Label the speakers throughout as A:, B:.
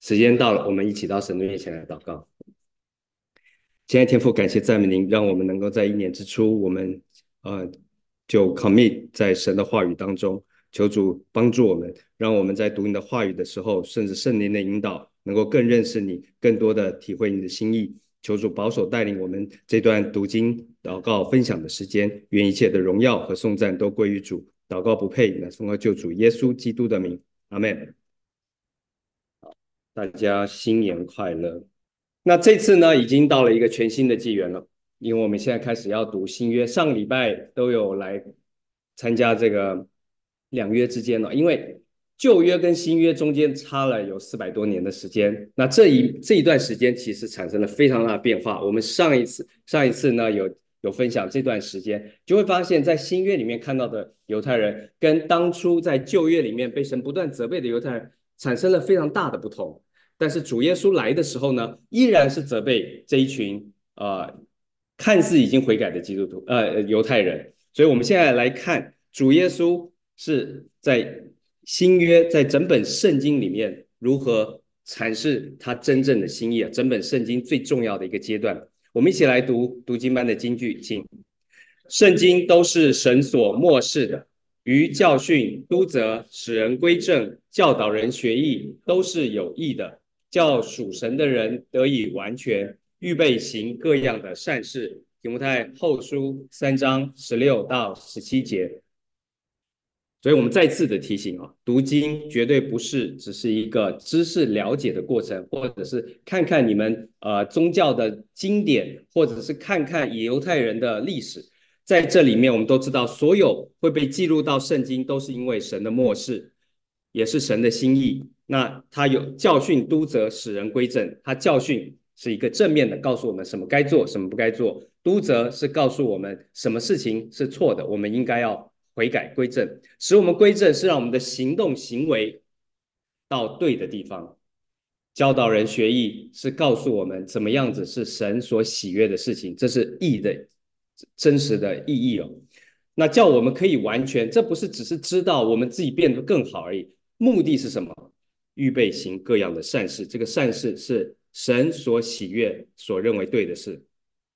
A: 时间到了，我们一起到神的面前来祷告。亲爱的天父，感谢赞美您，让我们能够在一年之初，我们就 commit 在神的话语当中，求主帮助我们，让我们在读你的话语的时候，甚至圣灵的引导，能够更认识你，更多的体会你的心意。求主保守带领我们这段读经、祷告、分享的时间，愿一切的荣耀和颂赞都归于主。祷告不配，乃奉靠救主耶稣基督的名，阿门。大家新年快乐！那这次呢，已经到了一个全新的纪元了，因为我们现在开始要读新约，上个礼拜都有来参加这个两约之间了，因为旧约跟新约中间差了有400多年的时间，那这一段时间其实产生了非常大的变化。我们上一次呢有分享这段时间，就会发现，在新约里面看到的犹太人，跟当初在旧约里面被神不断责备的犹太人，产生了非常大的不同。但是主耶稣来的时候呢，依然是责备这一群看似已经悔改的基督徒犹太人。所以我们现在来看主耶稣是在新约在整本圣经里面如何阐释他真正的心意啊，整本圣经最重要的一个阶段。我们一起来读经班的金句，请。圣经都是神所默示的，于教训、督责、使人归正、教导人学艺，都是有益的，叫属神的人得以完全，预备行各样的善事。提摩太后书3章16到17节。所以我们再次的提醒啊，读经绝对不是只是一个知识了解的过程，或者是看看你们宗教的经典，或者是看看犹太人的历史。在这里面，我们都知道，所有会被记录到圣经，都是因为神的默示，也是神的心意。那他有教训、督责、使人归正。他教训是一个正面的，告诉我们什么该做，什么不该做；督责是告诉我们什么事情是错的，我们应该要悔改归正。使我们归正是让我们的行动行为到对的地方。教导人学艺是告诉我们怎么样子是神所喜悦的事情，这是义的真实的意义哦。那叫我们可以完全，这不是只是知道我们自己变得更好而已，目的是什么？预备行各样的善事，这个善事是神所喜悦、所认为对的事。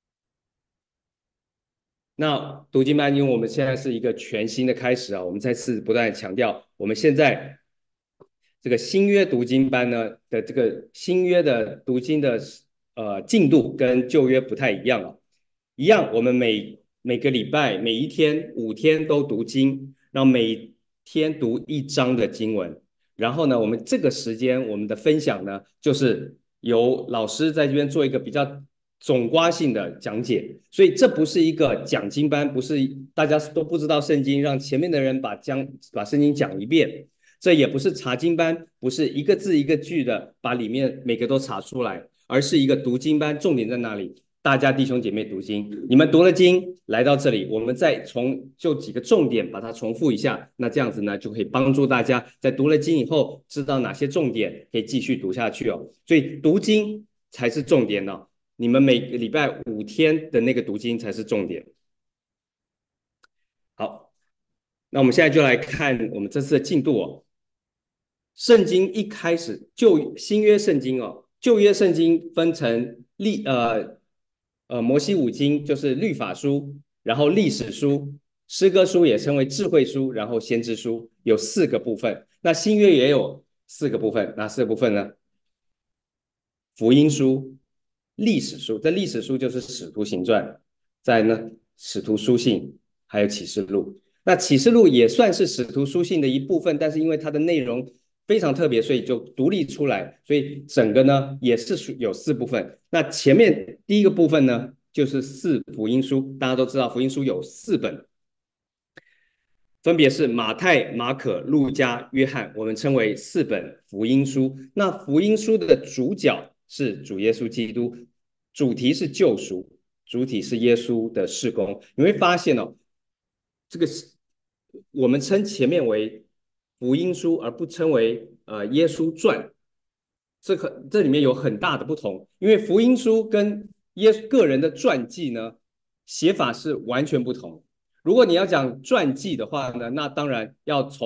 A: 那读经班，因为我们现在是一个全新的开始啊，我们再次不断强调，我们现在这个新约读经班呢的这个新约的读经的进度跟旧约不太一样啊。一样，我们每个礼拜每一天5天都读经，然后每天读一章的经文。然后呢，我们这个时间我们的分享呢，就是由老师在这边做一个比较总括性的讲解。所以这不是一个讲经班，不是大家都不知道圣经，让前面的人把圣经讲一遍。这也不是查经班，不是一个字一个句的把里面每个都查出来，而是一个读经班。重点在哪里？大家弟兄姐妹读经，你们读了经来到这里，我们再就几个重点把它重复一下。那这样子呢，就可以帮助大家在读了经以后，知道哪些重点可以继续读下去哦。所以读经才是重点哦，你们每个礼拜5天的那个读经才是重点。好，那我们现在就来看我们这次的进度哦。圣经一开始新约圣经哦，旧约圣经分成摩西五经，就是律法书，然后历史书、诗歌书也称为智慧书，然后先知书，有4个部分。那新约也有4个部分，哪4个部分呢？福音书、历史书，这历史书就是使徒行传，在呢使徒书信，还有启示录。那启示录也算是使徒书信的一部分，但是因为它的内容非常特别，所以就独立出来。所以整个呢也是有4部分。那前面第一个部分呢，就是福音书，大家都知道福音书有4本，分别是马太、马可、路加、约翰，我们称为4本福音书。那福音书的主角是主耶稣基督，主题是救赎，主体是耶稣的事工。你会发现哦，这个我们称前面为福音书，而不称为耶稣传。这里面有很大的不同，因为福音书跟个人的传记呢，写法是完全不同。如果你要讲传记的话呢，那当然要从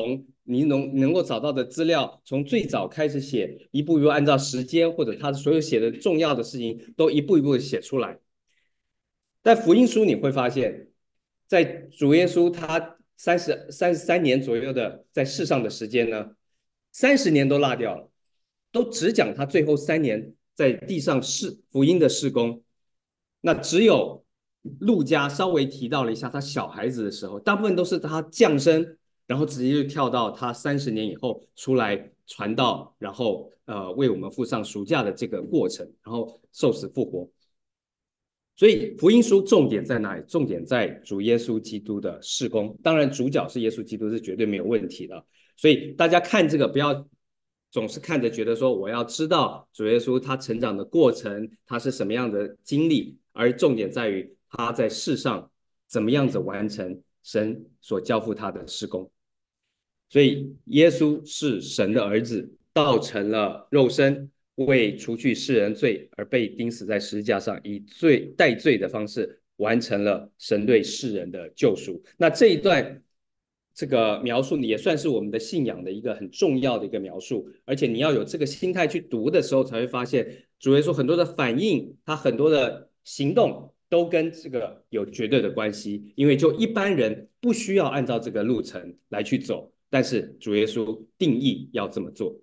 A: 你能够找到的资料，从最早开始写，一步一步按照时间或者他所有写的重要的事情，都一步一步写出来。在福音书你会发现，在主耶稣他33年左右的在世上的时间呢，30年都落掉了，都只讲他最后3年在地上福音的事工。那只有路加稍微提到了一下他小孩子的时候，大部分都是他降生，然后直接就跳到他30年以后出来传道，然后为我们付上赎价的这个过程，然后受死复活。所以福音书重点在哪里？重点在主耶稣基督的事工。当然，主角是耶稣基督是绝对没有问题的。所以大家看这个，不要总是看着觉得说我要知道主耶稣他成长的过程，他是什么样的经历，而重点在于他在世上怎么样子完成神所交付他的事工。所以耶稣是神的儿子，道成了肉身，为除去世人罪而被钉死在十字架上，以代罪的方式完成了神对世人的救赎。那这一段这个描述也算是我们的信仰的一个很重要的一个描述，而且你要有这个心态去读的时候，才会发现主耶稣很多的反应，他很多的行动都跟这个有绝对的关系，因为就一般人不需要按照这个路程来去走，但是主耶稣定义要这么做。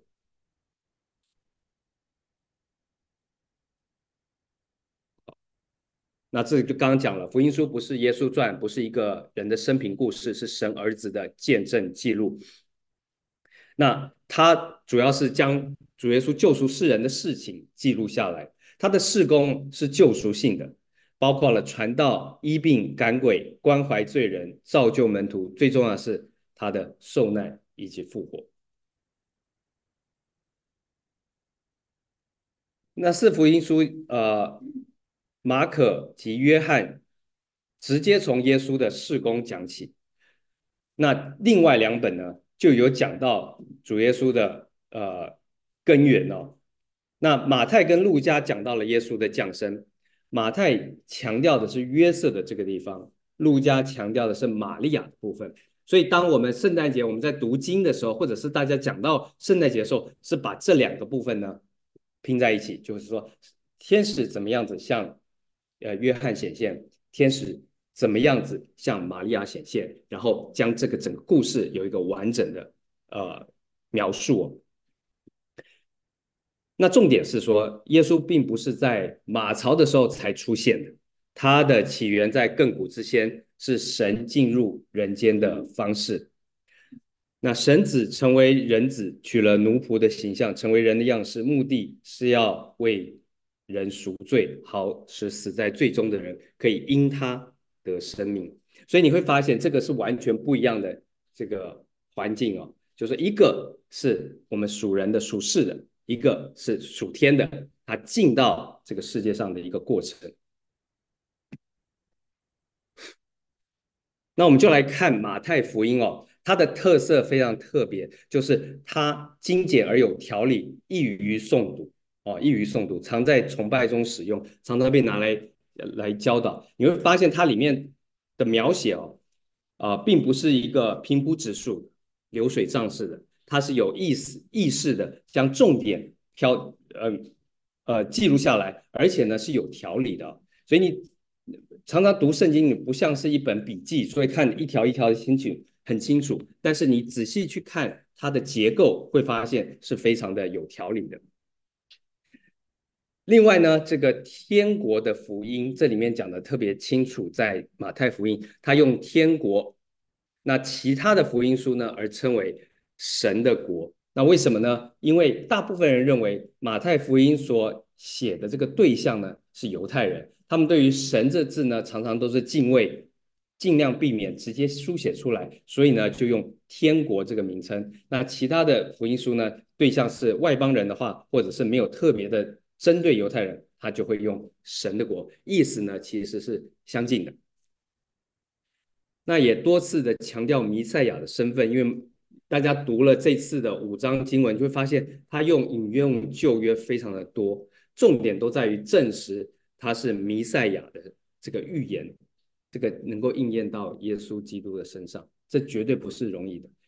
A: 那这就刚刚讲了，福音书不是耶稣传，不是一个人的生平故事，是神儿子的见证记录。那他主要是将主耶稣救赎世人的事情记录下来，他的事工是救赎性的，包括了传道、医病、赶鬼、关怀罪人、造就门徒，最重要的是他的受难以及复活。那四福音书，马可及约翰直接从耶稣的事工讲起，那另外2本呢，就有讲到主耶稣的根源哦。那马太跟路加讲到了耶稣的降生，马太强调的是约瑟的这个地方，路加强调的是玛利亚的部分。所以当我们圣诞节我们在读经的时候，或者是大家讲到圣诞节的时候，是把这2个部分呢拼在一起，就是说天使怎么样子向约翰显现，天使怎么样子向玛利亚显现，然后将这个整个故事有一个完整的描述哦。那重点是说，耶稣并不是在马槽的时候才出现的，他的起源在亘古之先，是神进入人间的方式。那神子成为人子，取了奴仆的形象，成为人的样式，目的是要为人赎罪，好使死在罪中的人可以因他得生命。所以你会发现，这个是完全不一样的这个环境哦，就是一个是我们属人的、属世的，一个是属天的，他进到这个世界上的一个过程。那我们就来看马太福音哦，它的特色非常特别，就是它精简而有条理，易于诵读哦，易于诵读，常在崇拜中使用，常常被拿来教导。你会发现它里面的描写哦，并不是一个平铺直述、流水账式的，它是有意识的将重点记录下来，而且呢是有条理的哦。所以你常常读圣经，你不像是一本笔记，所以看一条一条的很清楚，但是你仔细去看它的结构，会发现是非常的有条理的。另外呢，这个天国的福音，这里面讲的特别清楚，在马太福音，他用天国，那其他的福音书呢，而称为神的国。那为什么呢？因为大部分人认为马太福音所写的这个对象呢是犹太人，他们对于神这字呢常常都是敬畏，尽量避免直接书写出来，所以呢就用天国这个名称。那其他的福音书呢，对象是外邦人的话，或者是没有特别的针对犹太人，他就会用神的国，意思呢其实是相近的。那也多次的强调弥赛亚的身份，因为大家读了这次的5章经文，就会发现他引用旧约非常的多，重点都在于证实他是弥赛亚的这个预言，这个能够应验到耶稣基督的身上，这绝对不是容易的。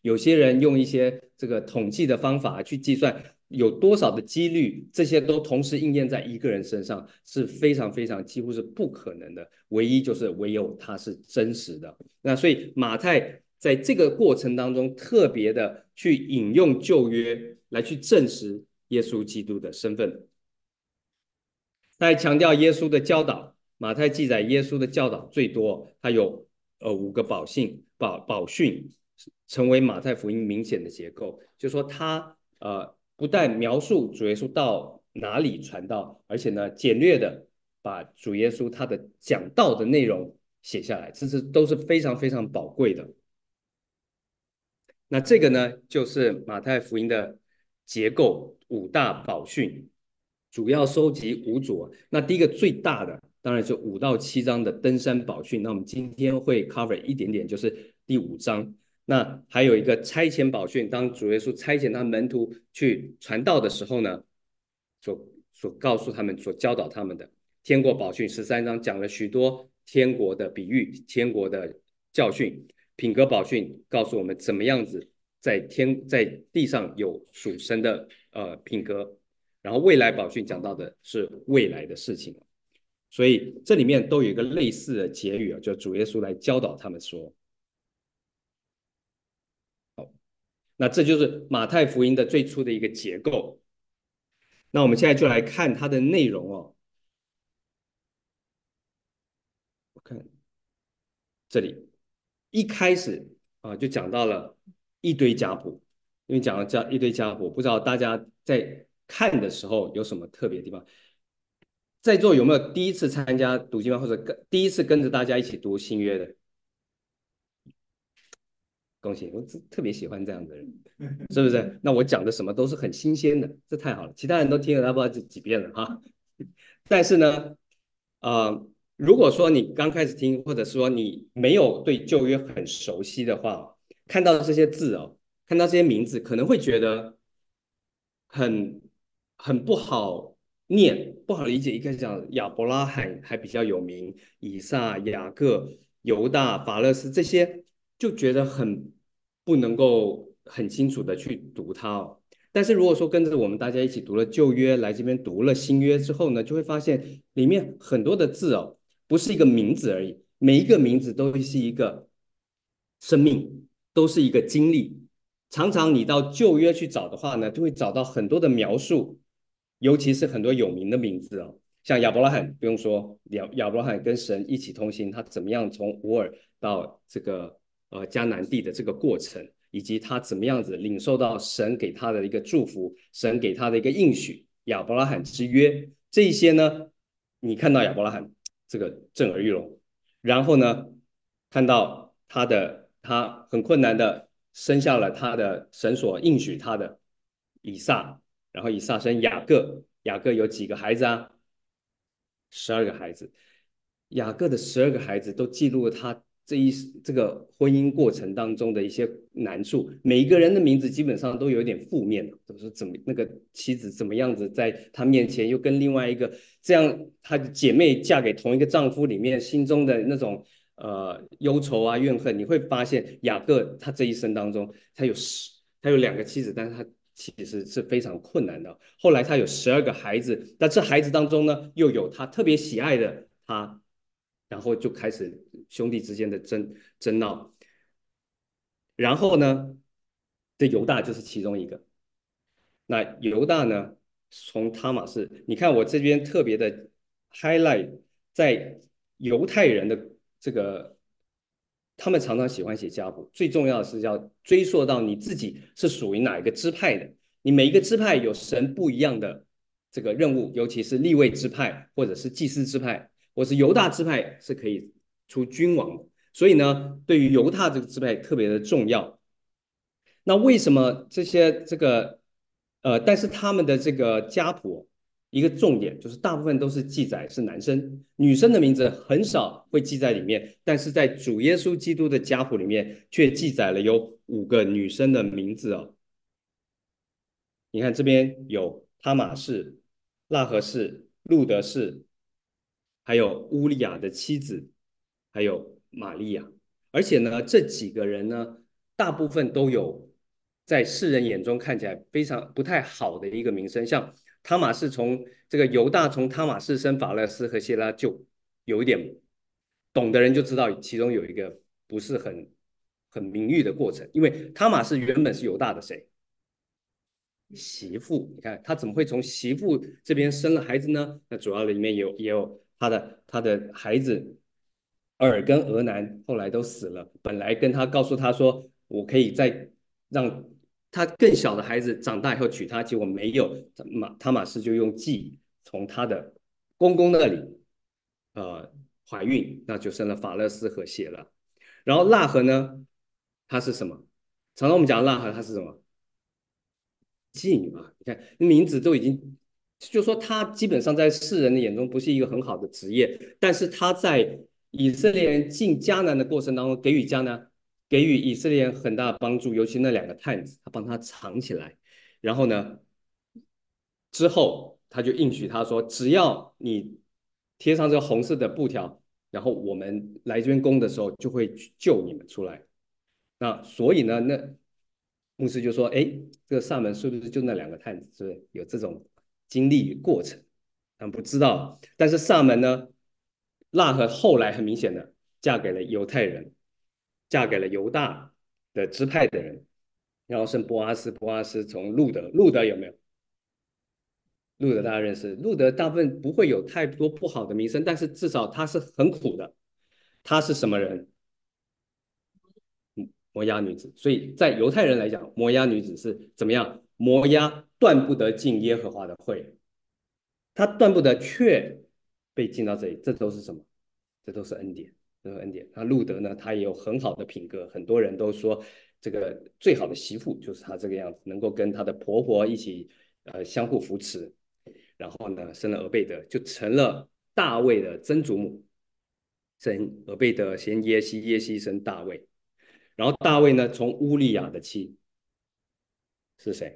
A: 有些人用一些这个统计的方法去计算有多少的几率，这些都同时应验在一个人身上，是非常非常几乎是不可能的。唯一就是唯有它是真实的。那所以马太在这个过程当中特别的去引用旧约来去证实耶稣基督的身份。在强调耶稣的教导，马太记载耶稣的教导最多，他有5个宝训，成为马太福音明显的结构。就说他不但描述主耶稣到哪里传道，而且呢简略的把主耶稣他的讲道的内容写下来，这都是非常非常宝贵的。那这个呢，就是马太福音的结构5大宝训，主要收集5组。那第一个最大的，当然是5到7章的登山宝训。那我们今天会 cover 一点点，就是第5章。那还有一个差遣宝训，当主耶稣差遣他门徒去传道的时候呢，所告诉他们、所教导他们的天国宝训13章讲了许多天国的比喻、天国的教训。品格宝训告诉我们怎么样子在地上有属神的品格，然后未来宝训讲到的是未来的事情，所以这里面都有一个类似的结语啊，就主耶稣来教导他们说，那这就是马太福音的最初的一个结构。那我们现在就来看它的内容哦。我看这里一开始就讲到了一堆家谱，因为讲到一堆家谱，不知道大家在看的时候有什么特别的地方？在座有没有第一次参加读经班，或者第一次跟着大家一起读新约的？恭喜，我特别喜欢这样的人，是不是？那我讲的什么都是很新鲜的，这太好了。其他人都听了，他不知道几遍了哈。但是呢，如果说你刚开始听，或者说你没有对旧约很熟悉的话，看到这些字哦，看到这些名字，可能会觉得很不好念，不好理解。一开始讲亚伯拉罕还比较有名，以撒、雅各、犹大、法勒斯这些，就觉得很不能够很清楚的去读它哦。但是如果说跟着我们大家一起读了旧约，来这边读了新约之后呢，就会发现里面很多的字哦，不是一个名字而已，每一个名字都是一个生命，都是一个经历。常常你到旧约去找的话呢，就会找到很多的描述，尤其是很多有名的名字哦，像亚伯拉罕不用说，亚伯拉罕跟神一起同行，他怎么样从乌尔到这个迦南地的这个过程，以及他怎么样子领受到神给他的一个祝福，神给他的一个应许，亚伯拉罕之约，这一些呢，你看到亚伯拉罕这个震耳欲聋，然后呢，看到他很困难的生下了他的神所应许他的以撒，然后以撒生雅各，雅各有几个孩子啊？12个孩子。雅各的12个孩子都记录了他这个婚姻过程当中的一些难处，每一个人的名字基本上都有点负面的，都是怎么那个妻子怎么样子在他面前又跟另外一个这样，他的姐妹嫁给同一个丈夫里面心中的那种忧愁啊怨恨，你会发现雅各他这一生当中，他有2个妻子，但是他其实是非常困难的。后来他有12个孩子，那这孩子当中呢，又有他特别喜爱的他，然后就开始兄弟之间的争闹。然后呢，这犹大就是其中一个。那犹大呢，从他马士，你看我这边特别的 highlight 在犹太人的这个，他们常常喜欢写家谱，最重要的是要追溯到你自己是属于哪一个支派的。你每一个支派有神不一样的这个任务，尤其是立位支派，或者是祭司支派，或是犹大支派是可以出君王的。所以呢，对于犹大这个支派特别的重要。那为什么但是他们的这个家谱一个重点就是大部分都是记载是男生，女生的名字很少会记在里面，但是在主耶稣基督的家谱里面却记载了有5个女生的名字哦。你看这边有他玛氏、拉合氏、路德氏，还有乌利亚的妻子，还有玛利亚。而且呢，这几个人呢， 大部分都有在世人眼中看起来非常不太好的一个名声。像汤马士从这个犹大从汤马士生法勒斯和谢拉，就有一点懂的人就知道其中有一个不是很名誉的过程，因为汤马士原本是犹大的谁？媳妇，你看他怎么会从媳妇这边生了孩子呢？那主要里面也有他的孩子尔跟俄南后来都死了，本来跟他告诉他说我可以再让他更小的孩子长大以后娶她，结果没有，塔玛斯就用计从他的公公那里怀孕，那就生了法勒斯和谢了。然后腊河呢，他是什么？常常我们讲腊河，他是什么？妓女嘛，你看名字都已经，就说他基本上在世人的眼中不是一个很好的职业，但是他在以色列人进迦南的过程当中，给予以色列人很大的帮助，尤其那两个探子，他帮他藏起来，然后呢，之后他就应许他说，只要你贴上这个红色的布条，然后我们来这边攻的时候，就会救你们出来。那所以呢，那牧师就说：“哎，这个萨门是不是就那两个探子？是不是有这种经历过程？他们不知道。但是萨门呢，腊和后来很明显的嫁给了犹太人，嫁给了犹大的支派的人，然后生波阿斯，波阿斯从路德，路德有没有？路德大家认识，路德大部分不会有太多不好的名声，但是至少他是很苦的。他是什么人？摩押女子，所以在犹太人来讲，摩押女子是怎么样？摩押断不得进耶和华的会，她断不得却被进到这里，这都是什么？这都是恩典，这都是恩典。那路德呢，他也有很好的品格，很多人都说这个最好的媳妇就是她这个样子，能够跟她的婆婆一起相互扶持，然后呢生了俄贝德，就成了大卫的曾祖母，生俄贝德，先耶西，耶西生大卫。然后大卫呢，从乌利亚的妻是谁？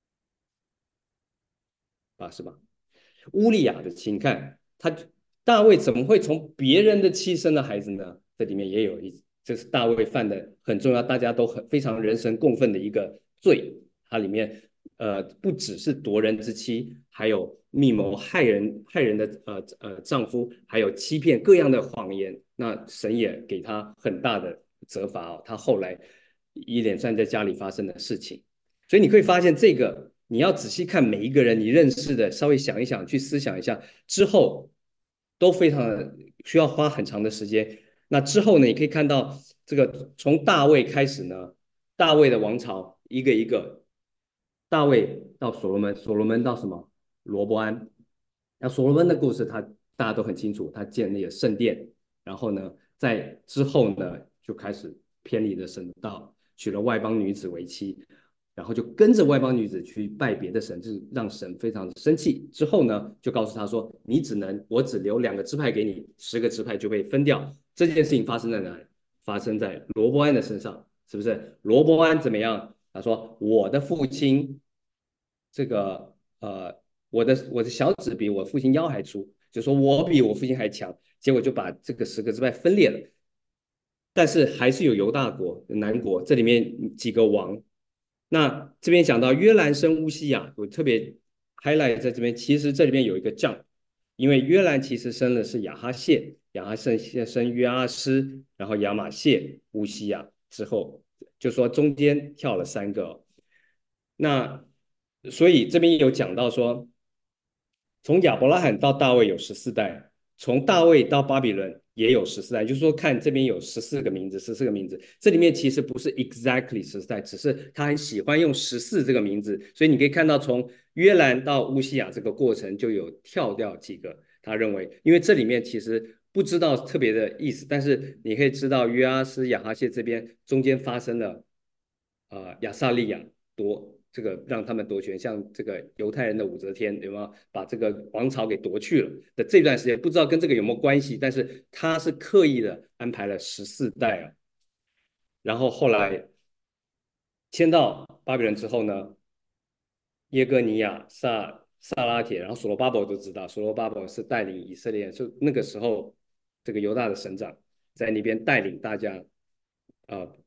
A: 是吧？乌利亚的妻，你看大卫怎么会从别人的妻生的孩子呢？这里面也有这是大卫犯的很重要，大家都非常人神共愤的一个罪。它里面不只是夺人之妻，还有密谋害人的丈夫，还有欺骗各样的谎言。那神也给他很大的责罚哦。他后来一连串在家里发生的事情。所以你可以发现，这个你要仔细看每一个人你认识的，稍微想一想，去思想一下之后，都非常的需要花很长的时间。那之后呢，你可以看到这个从大卫开始呢，大卫的王朝一个一个，大卫到所罗门，所罗门到什么？罗伯安。那所罗门的故事，大家都很清楚，他建立了圣殿，然后呢，在之后呢，就开始偏离了神的道，娶了外邦女子为妻，然后就跟着外邦女子去拜别的神，就是让神非常的生气。之后呢，就告诉他说：我只留2个支派给你，10个支派就被分掉。这件事情发生在哪里？发生在罗伯安的身上，是不是？罗伯安怎么样？他说：我的父亲，这个我的小指比我父亲腰还粗，就说我比我父亲还强。结果就把这个10个支派分裂了。但是还是有犹大国、南国，这里面几个王。那这边讲到约兰生乌西雅，我特别 highlight 在这边，其实这里面有一个将，因为约兰其实生的是亚哈谢，亚哈谢生约阿施，然后亚玛谢、乌西雅之后，就说中间跳了3个。那所以这边有讲到说，从亚伯拉罕到大卫有14代，从大卫到巴比伦也有14代，就是说看这边有14个名字，这里面其实不是 exactly 14代，只是他很喜欢用14这个名字，所以你可以看到从约兰到乌西亚这个过程就有跳掉几个，他认为，因为这里面其实不知道特别的意思，但是你可以知道约阿斯、亚哈谢这边中间发生了亚萨利亚这个让他们夺权，像这个犹太人的武则天有没有把这个王朝给夺去了的这段时间，不知道跟这个有没有关系，但是他是刻意的安排了14代啊。然后后来迁到巴比伦之后呢，耶哥尼亚、萨拉铁，然后所罗巴伯都知道，所罗巴伯是带领以色列，就那个时候这个犹大的省长在那边带领大家，呃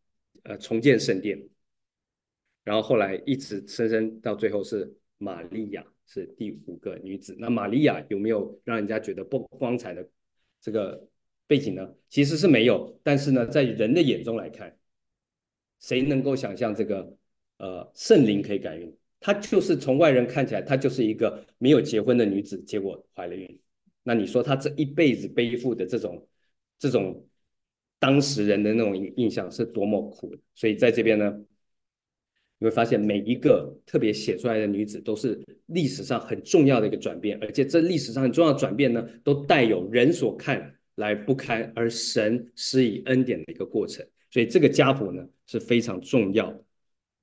A: 重建圣殿，然后后来一直升到最后是玛利亚是第五个女子。那玛利亚有没有让人家觉得不光彩的这个背景呢？其实是没有，但是呢，在人的眼中来看，谁能够想象这个圣灵可以感孕？她就是从外人看起来，她就是一个没有结婚的女子，结果怀了孕。那你说她这一辈子背负的这种当时人的那种印象是多么苦的？所以在这边呢，你会发现每一个特别写出来的女子都是历史上很重要的一个转变，而且这历史上很重要的转变呢，都带有人所看来不堪，而神施以恩典的一个过程。所以这个家谱呢是非常重要的。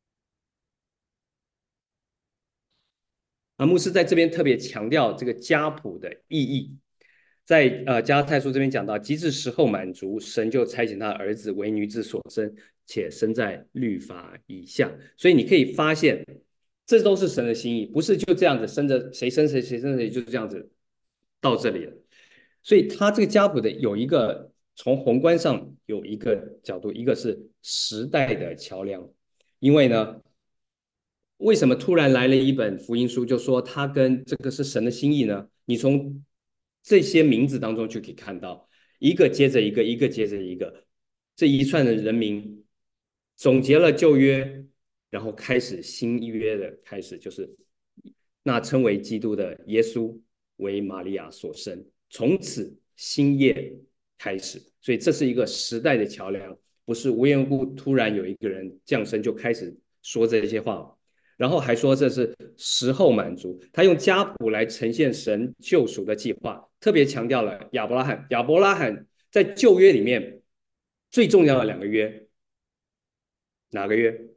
A: 牧师在这边特别强调这个家谱的意义，在加拉太书这边讲到，及至时候满足，神就差遣他的儿子为女子所生，且生在律法以下。所以你可以发现，这都是神的心意，不是就这样子生着谁生谁，谁生谁，就这样子到这里了。所以他这个家谱的有一个从宏观上有一个角度，一个是时代的桥梁，因为呢，为什么突然来了一本福音书，就说它跟这个是神的心意呢？你从这些名字当中就可以看到，一个接着一个，一个接着一个，这一串的人名总结了旧约，然后开始新约的开始，就是那称为基督的耶稣为玛利亚所生，从此新业开始。所以这是一个时代的桥梁，不是无缘无故突然有一个人降生就开始说这些话。然后还说这是时候满足，他用家谱来呈现神救赎的计划，特别强调了亚伯拉罕。亚伯拉罕在旧约里面最重要的两个约，哪个约？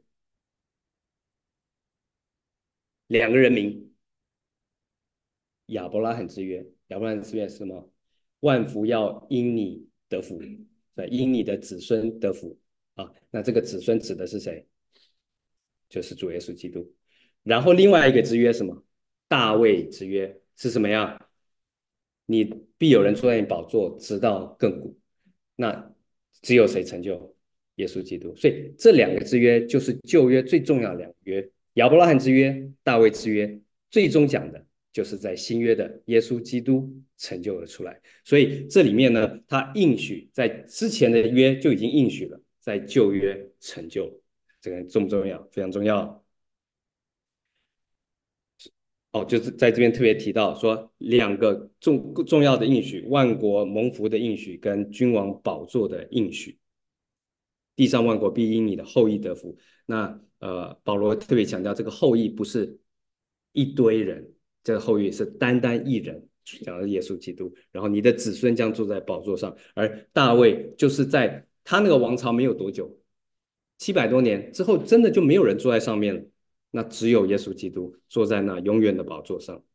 A: 两个人名，亚伯拉罕之约。亚伯拉罕之约是什么？万福要因你得福，对，因你的子孙得福啊。那这个子孙指的是谁？就是主耶稣基督。然后另外一个之约是什么？大卫之约是什么呀？你必有人坐在你宝座，直到亘古。那只有谁成就？耶稣基督。所以这两个之约就是旧约最重要的两个约：亚伯拉罕之约、大卫之约。最终讲的就是在新约的耶稣基督成就了出来。所以这里面呢，他应许在之前的约就已经应许了，在旧约成就。这个重不重要？非常重要。哦，就是在这边特别提到说两个重要的应许：万国蒙福的应许跟君王宝座的应许。地上万国必因你的后裔得福。那保罗特别强调，这个后裔不是一堆人，这个后裔是单单一人，讲的是耶稣基督。然后你的子孙将坐在宝座上，而大卫就是在他那个王朝没有多久，700多年之后，真的就没有人坐在上面了。那只有耶稣基督坐在那永远的宝座上。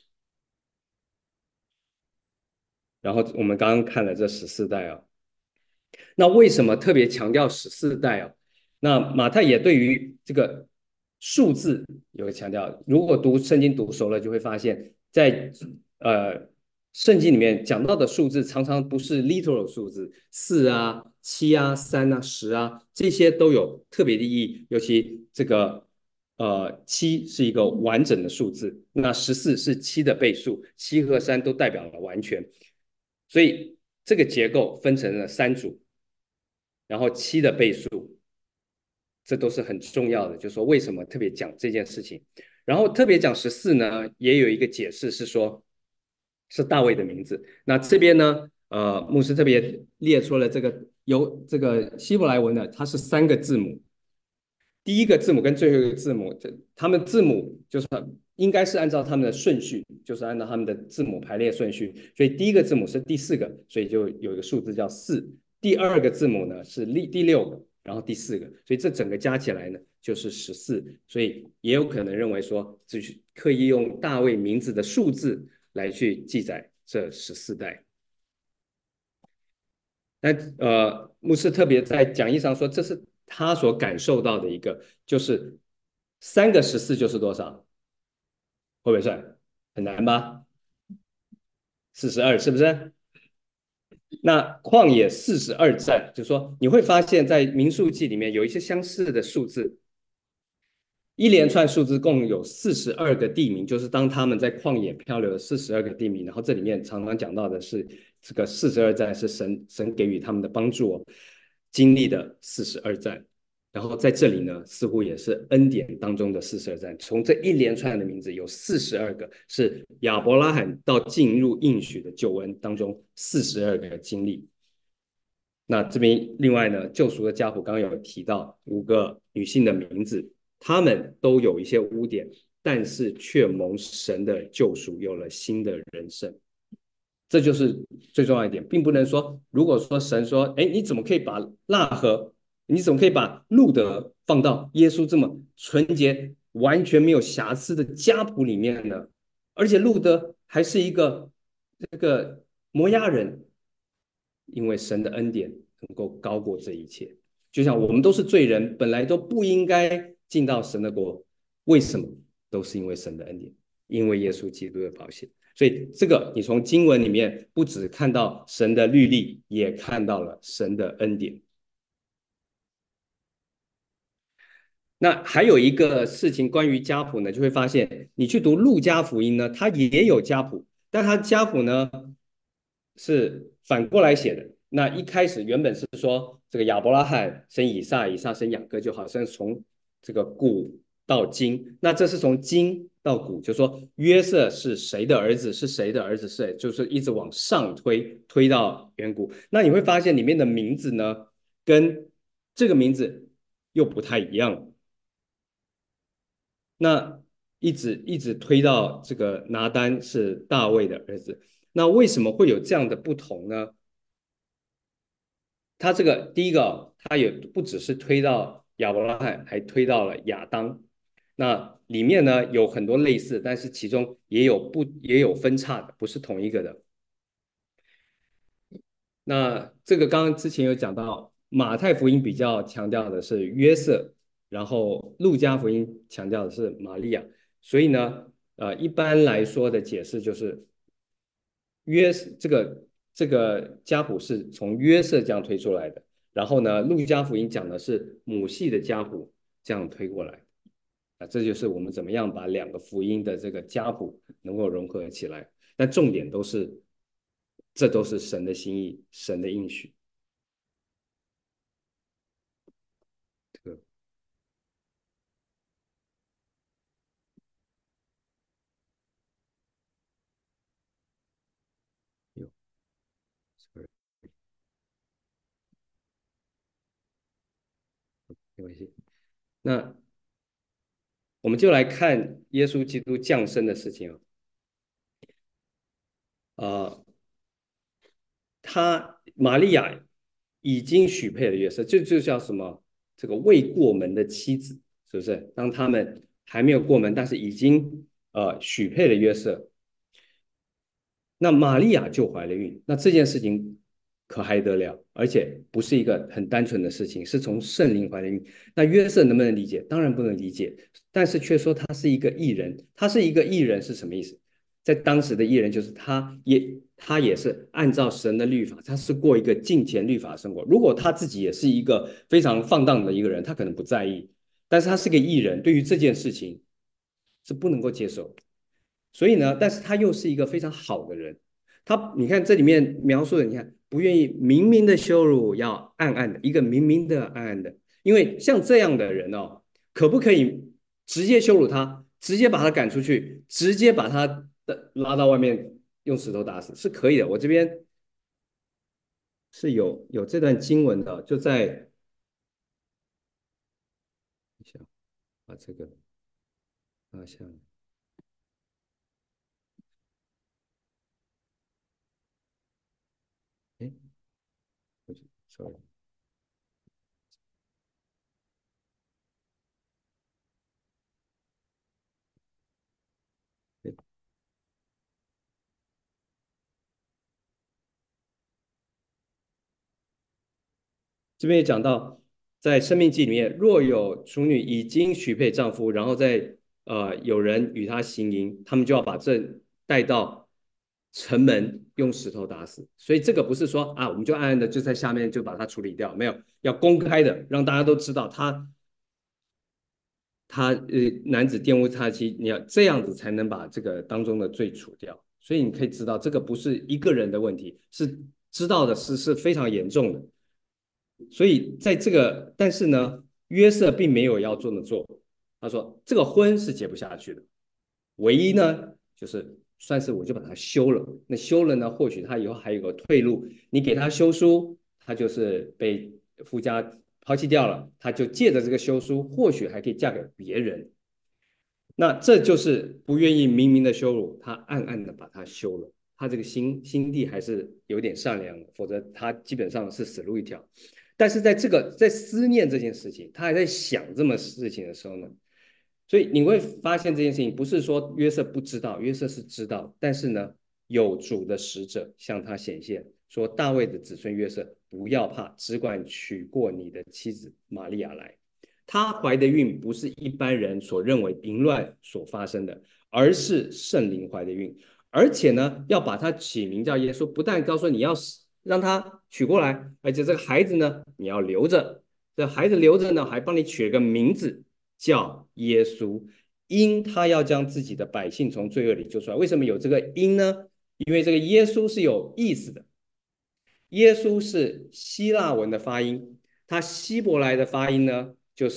A: 然后我们刚刚看了这14代啊，那为什么特别强调14代啊？那马太也对于这个数字有个强调。如果读圣经读熟了，就会发现，在圣经里面讲到的数字，常常不是 literal 数字，4啊、7啊、3啊、10啊，这些都有特别的意义。尤其这个7是一个完整的数字，那14是7的倍数，7和3都代表了完全。所以这个结构分成了3组，然后7的倍数，这都是很重要的。就是说为什么特别讲这件事情，然后特别讲14呢，也有一个解释是说，是大卫的名字。那这边呢，牧师特别列出了这个由这个希伯来文的，它是3个字母，第一个字母跟最后一个字母，他们字母就是应该是按照他们的顺序，就是按照他们的字母排列顺序。所以第一个字母是第4个，所以就有一个数字叫4。第二个字母呢是第6个，然后第4个，所以这整个加起来呢就是14。所以也有可能认为说，就是刻意用大卫名字的数字来去记载这14代。那牧师特别在讲义上说，这是他所感受到的一个，就是3个14就是多少？会不会算？很难吧？42是不是？ 那旷野42站，就说你会发现在民数记里面有一些相似的数字，一连串数字共有42个地名，就是当他们在旷野漂流的42个地名。然后这里面常常讲到的是这个42站是神给予他们的帮助哦，经历的42站。然后在这里呢，似乎也是恩典当中的42站。从这一连串的名字有42个是亚伯拉罕到进入应许的救恩当中42个经历。那这边另外呢，救赎的家谱刚刚有提到5个女性的名字，她们都有一些污点，但是却蒙神的救赎，有了新的人生。这就是最重要一点，并不能说，如果说神说，哎，你怎么可以把纳和，你怎么可以把路德放到耶稣这么纯洁、完全没有瑕疵的家谱里面呢？而且路德还是一个这个摩押人，因为神的恩典能够高过这一切。就像我们都是罪人，本来都不应该进到神的国，为什么？都是因为神的恩典，因为耶稣基督的宝血。所以这个你从经文里面不只看到神的律例，也看到了神的恩典。那还有一个事情关于家谱呢，就会发现你去读路加福音呢，它也有家谱，但它家谱呢是反过来写的。那一开始原本是说这个亚伯拉罕生以撒，以撒生雅各，就好像从这个古到今。那这是从今到古，就说约瑟是谁的儿子，是谁的儿子，是就是一直往上推，推到远古。那你会发现里面的名字呢，跟这个名字又不太一样。那一直推到这个拿单是大卫的儿子。那为什么会有这样的不同呢？他这个第一个，他也不只是推到亚伯拉罕，还推到了亚当。那里面呢有很多类似，但是其中也有分叉的，不是同一个的。那这个刚刚之前有讲到，马太福音比较强调的是约瑟，然后路加福音强调的是玛利亚。所以呢，一般来说的解释就是约这个家谱是从约瑟这样推出来的，然后呢，路加福音讲的是母系的家谱这样推过来。这就是我们怎么样把2个福音的这个家谱能够融合起来。但重点都是，这都是神的心意，神的应许。这个有没关系。那我们就来看耶稣基督降生的事情啊。他玛利亚已经许配了约瑟，这就叫什么？这个未过门的妻子，是不是？当他们还没有过门，但是已经许配了约瑟，那玛利亚就怀了孕。那这件事情可还得了？而且不是一个很单纯的事情，是从圣灵怀的孕。那约瑟能不能理解？当然不能理解，但是却说他是一个艺人。他是一个艺人是什么意思？在当时的艺人就是他也是按照神的律法，他是过一个敬虔律法生活。如果他自己也是一个非常放荡的一个人，他可能不在意，但是他是个艺人，对于这件事情是不能够接受。所以呢，但是他又是一个非常好的人。你看这里面描述的，你看不愿意明明的羞辱，要暗暗的，一个明明的暗暗的。因为像这样的人哦，可不可以直接羞辱他，直接把他赶出去，直接把他的拉到外面用石头打死，是可以的。我这边是有这段经文的，就在一下把这个拿下来。哎，我去，sorry。这边也讲到，在生命记里面，若有处女已经许配丈夫，然后有人与她行淫，他们就要把这带到城门用石头打死。所以这个不是说啊，我们就暗暗的就在下面就把它处理掉，没有，要公开的让大家都知道男子玷污他妻，你要这样子才能把这个当中的罪除掉。所以你可以知道，这个不是一个人的问题，是知道的是非常严重的。所以在这个，但是呢，约瑟并没有要这么做。他说这个婚是结不下去的，唯一呢就是算是我就把它休了。那休了呢，或许他以后还有个退路。你给他休书，他就是被夫家抛弃掉了，他就借着这个休书，或许还可以嫁给别人。那这就是不愿意明明的羞辱，他暗暗的把他休了。他这个心地还是有点善良的，否则他基本上是死路一条。但是在思念这件事情，他还在想这么事情的时候呢，所以你会发现这件事情不是说约瑟不知道，约瑟是知道，但是呢，有主的使者向他显现，说大卫的子孙约瑟不要怕，只管娶过你的妻子玛利亚来。她怀的孕不是一般人所认为淫乱所发生的，而是圣灵怀的孕。而且呢，要把他起名叫耶稣，不但告诉你要让他娶过来，而且这个孩子呢，你要留着。这孩子留着呢，还帮你取了个名字叫耶稣，因他要将自己的百姓从罪恶里救出来。为什么有这个因呢？因为这个耶稣是有意思的。耶稣是希腊文的发音，它希伯来的发音呢，就是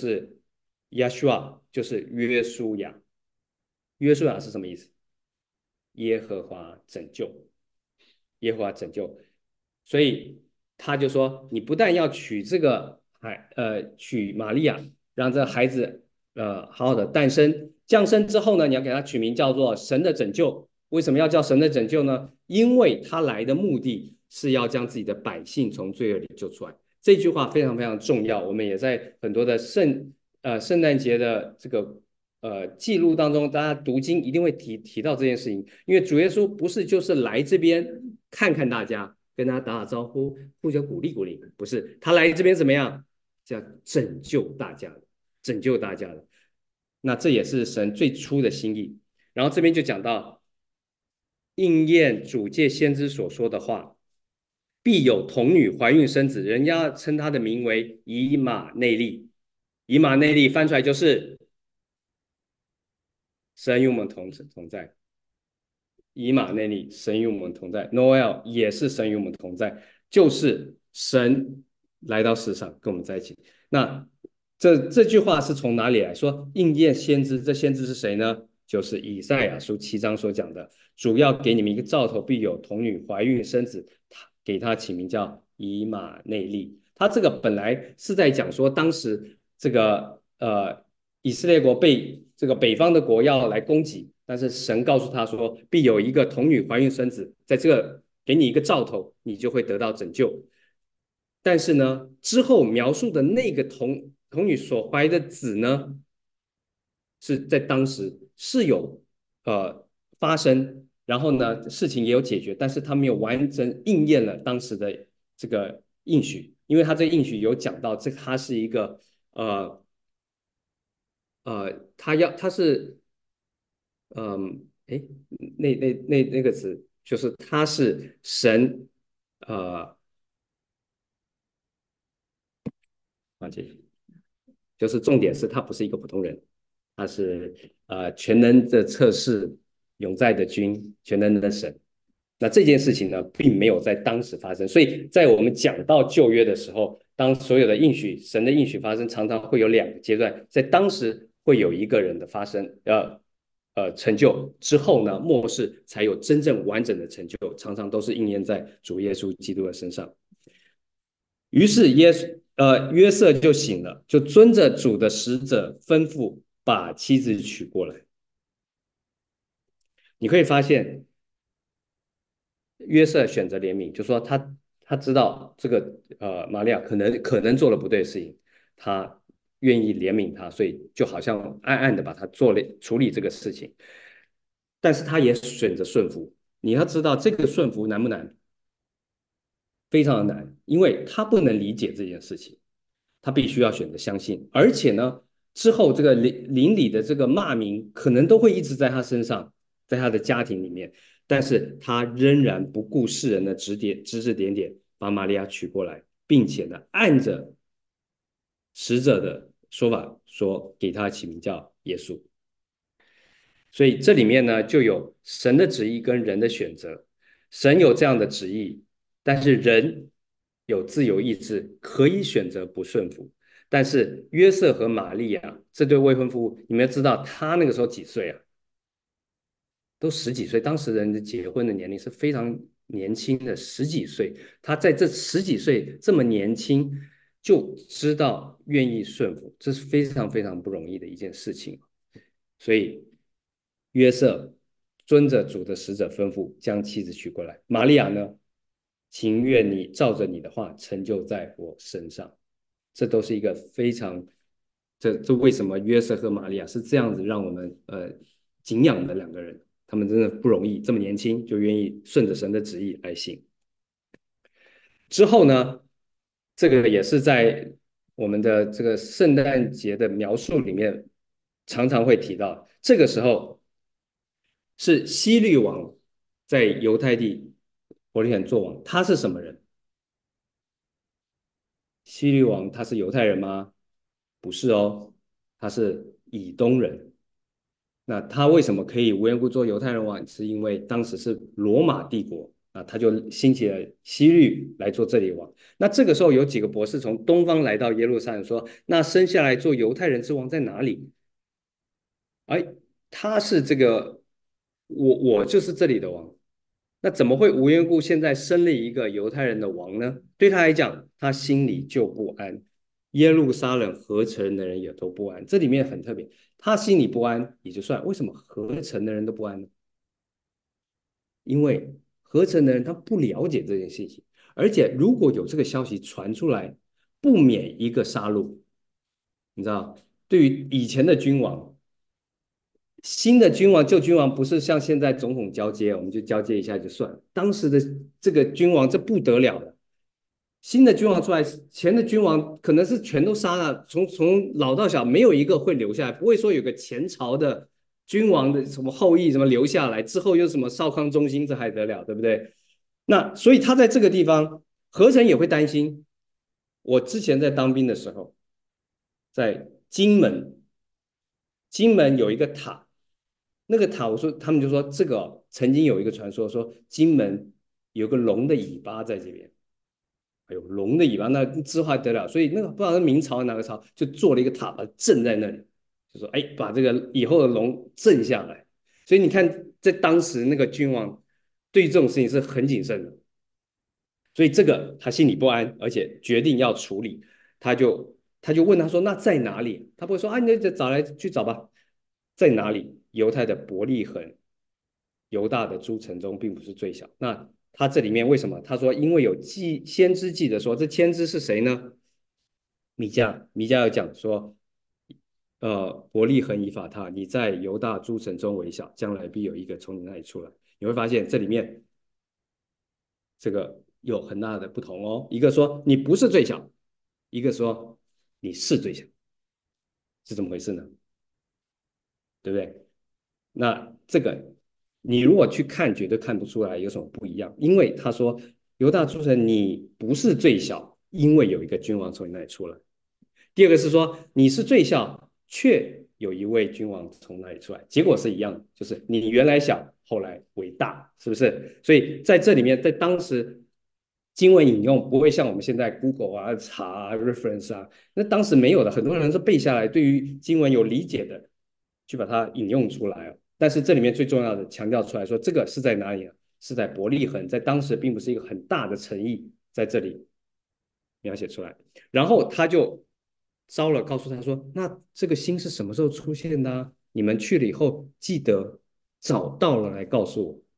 A: Yeshua，就是约书亚。约书亚是什么意思？耶和华拯救，耶和华拯救。所以他就说，你不但要娶这个娶玛利亚，让这孩子好好的诞生降生之后呢，你要给他取名叫做神的拯救。为什么要叫神的拯救呢？因为他来的目的是要将自己的百姓从罪恶里救出来。这句话非常非常重要，我们也在很多的圣诞节的这个记录当中，大家读经一定会提到这件事情，因为主耶稣不是就是来这边看看大家，跟大家打打招呼，互相鼓励鼓励，不是，他来这边怎么样？叫拯救大家的，拯救大家的。那这也是神最初的心意。然后这边就讲到应验主借先知所说的话，必有童女怀孕生子，人家称他的名为以马内利。以马内利翻出来就是神与我们同在。以马内利，神与我们同在。Noel 也是神与我们同在，就是神来到世上跟我们在一起。那这句话是从哪里来说？应验先知，这先知是谁呢？就是以赛亚书7章所讲的，主要给你们一个兆头，必有童女怀孕生子，给他起名叫以马内利。他这个本来是在讲说，当时这个以色列国被这个北方的国要来攻击，但是神告诉他说，必有一个童女怀孕生子，在这个给你一个兆头，你就会得到拯救。但是呢，之后描述的那个童女所怀的子呢，是在当时是有发生，然后呢事情也有解决，但是他没有完整应验了当时的这个应许，因为他这个应许有讲到，他是一个他是哎，那个词就是他是神，呃，忘记，就是重点是他不是一个普通人，他是全能的测试，永在的君，全能的神。那这件事情呢，并没有在当时发生，所以在我们讲到旧约的时候，当所有的应许，神的应许发生，常常会有2个阶段，在当时会有一个人的发生，成就之后呢，末世才有真正完整的成就，常常都是应验在主耶稣基督的身上。于是约瑟就醒了，就遵着主的使者吩咐，把妻子娶过来。你可以发现，约瑟选择怜悯，就说他知道这个玛利亚可能做了不对的事情，他愿意怜悯他，所以就好像暗暗的把他处理这个事情，但是他也选择顺服。你要知道这个顺服难不难？非常的难，因为他不能理解这件事情，他必须要选择相信，而且呢，之后这个邻里的这个骂名可能都会一直在他身上，在他的家庭里面。 但是他仍然不顾世人的指指点点，把玛利亚娶过来，并且呢，按着使者的说法说，给他起名叫耶稣。所以这里面呢，就有神的旨意跟人的选择。神有这样的旨意，但是人有自由意志，可以选择不顺服。但是约瑟和玛利亚这对未婚夫，你们要知道，他那个时候几岁啊？都十几岁，当时人的结婚的年龄是非常年轻的，十几岁。他在这十几岁这么年轻，就知道愿意顺服，这是非常非常不容易的一件事情。所以约瑟遵着主的使者吩咐，将妻子娶过来。玛利亚呢，情愿你照着你的话成就在我身上。这都是一个非常，这为什么约瑟和玛利亚是这样子让我们敬仰的两个人？他们真的不容易，这么年轻就愿意顺着神的旨意来行。之后呢，这个也是在我们的这个圣诞节的描述里面常常会提到。这个时候是希律王在犹太地伯利恒做王，他是什么人？希律王他是犹太人吗？不是哦，他是以东人。那他为什么可以无缘无故做犹太人王？是因为当时是罗马帝国啊，他就兴起了希律来做这里王。那这个时候有几个博士从东方来到耶路撒冷，说：“那生下来做犹太人之王在哪里？”哎，他是这个，我就是这里的王。那怎么会无缘故现在生了一个犹太人的王呢？对他来讲，他心里就不安。耶路撒冷合城的人也都不安，这里面很特别。他心里不安也就算，为什么合城的人都不安呢？因为合城的人他不了解这件事情，而且如果有这个消息传出来，不免一个杀戮。你知道，对于以前的君王，新的君王旧君王不是像现在总统交接，我们就交接一下就算了。当时的这个君王这不得了了，新的君王出来，前的君王可能是全都杀了，从老到小没有一个会留下来，不会说有个前朝的君王的什么后裔什么留下来，之后又什么少康中兴，这还得了，对不对？那所以他在这个地方，何臣也会担心。我之前在当兵的时候，在金门，金门有一个塔，那个塔，我说他们就说这个哦曾经有一个传说说金门有个龙的尾巴在这边，哎呦，龙的尾巴那之后还得了，所以那个不知道是明朝哪个朝就做了一个塔，把它镇在那里，就说哎把这个以后的龙镇下来。所以你看在当时那个君王对于这种事情是很谨慎的，所以这个他心里不安，而且决定要处理，他就问他说：“那在哪里？”他不会说啊，你就找来去找吧，在哪里？犹太的伯利恒，犹大的诸城中，并不是最小。那他这里面为什么？他说因为有先知记的说，这先知是谁呢？米迦有讲说，伯利恒以法他，你在犹大诸城中为小，将来必有一个从你那里出来。你会发现这里面这个有很大的不同哦。一个说你不是最小，一个说你是最小，是怎么回事呢？对不对？那这个你如果去看，绝对看不出来有什么不一样，因为他说犹大诸城你不是最小，因为有一个君王从你那里出来。第二个是说你是最小，却有一位君王从那里出来，结果是一样的，就是你原来小，后来为大，是不是？所以在这里面，在当时经文引用不会像我们现在 Google 啊、查啊、reference 啊，那当时没有的，很多人是背下来，对于经文有理解的，去把它引用出来。但是这里面最重要的强调出来说，这个是在哪里呢？是在伯利恒，在当时并不是一个很大的诚意，在这里描写出来。然后他就招了，告诉他说：“那这个星是什么时候出现的啊？你们去了以后，记得找到了来告诉我。”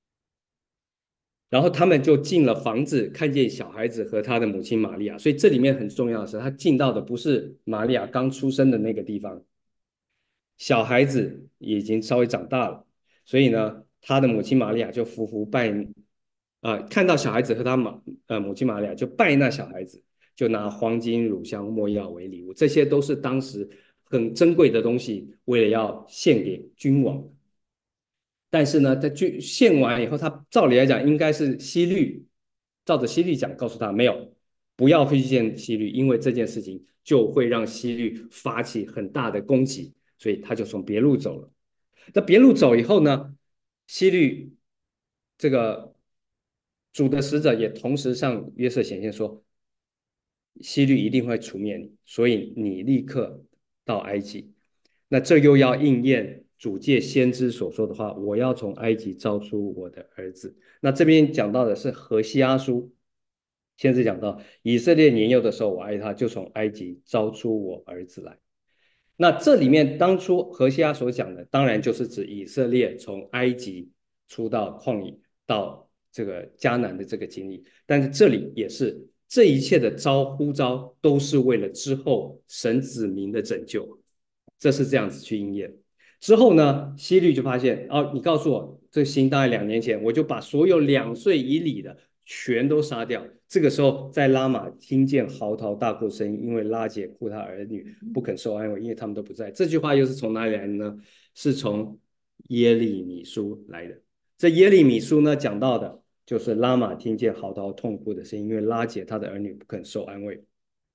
A: 然后他们就进了房子，看见小孩子和他的母亲玛利亚。所以这里面很重要的是，他进到的不是玛利亚刚出生的那个地方，小孩子已经稍微长大了。所以呢，他的母亲玛利亚就伏伏拜，看到小孩子和他母亲玛利亚就拜那小孩子，就拿黄金、乳香、没药为礼物，这些都是当时很珍贵的东西，为了要献给君王。 但是呢，他就献完以后，他照理来讲应该是希律，照着希律讲，告诉他没有，不要去见希律，因为这件事情就会让希律发起很大的攻击，所以他就从别路走了。那别路走以后呢，希律这个主的使者也同时向约瑟显现说，希律一定会除灭你，所以你立刻到埃及。那这又要应验主借先知所说的话，我要从埃及招出我的儿子。那这边讲到的是何西阿书，先知讲到以色列年幼的时候，我爱他，就从埃及招出我儿子来。那这里面当初何西阿所讲的，当然就是指以色列从埃及出到旷野到这个迦南的这个经历，但是这里也是这一切的呼召都是为了之后神子民的拯救，这是这样子去应验。之后呢，希律就发现，哦，你告诉我，这星大概2年前，我就把所有2岁以里的全都杀掉。这个时候，在拉玛听见嚎啕大哭声音，因为拉结哭他儿女不肯受安慰，因为他们都不在。这句话又是从哪里来的呢？是从耶利米书来的。这耶利米书呢讲到的就是拉玛听见嚎啕痛哭的声音，因为拉结他的儿女不肯受安慰。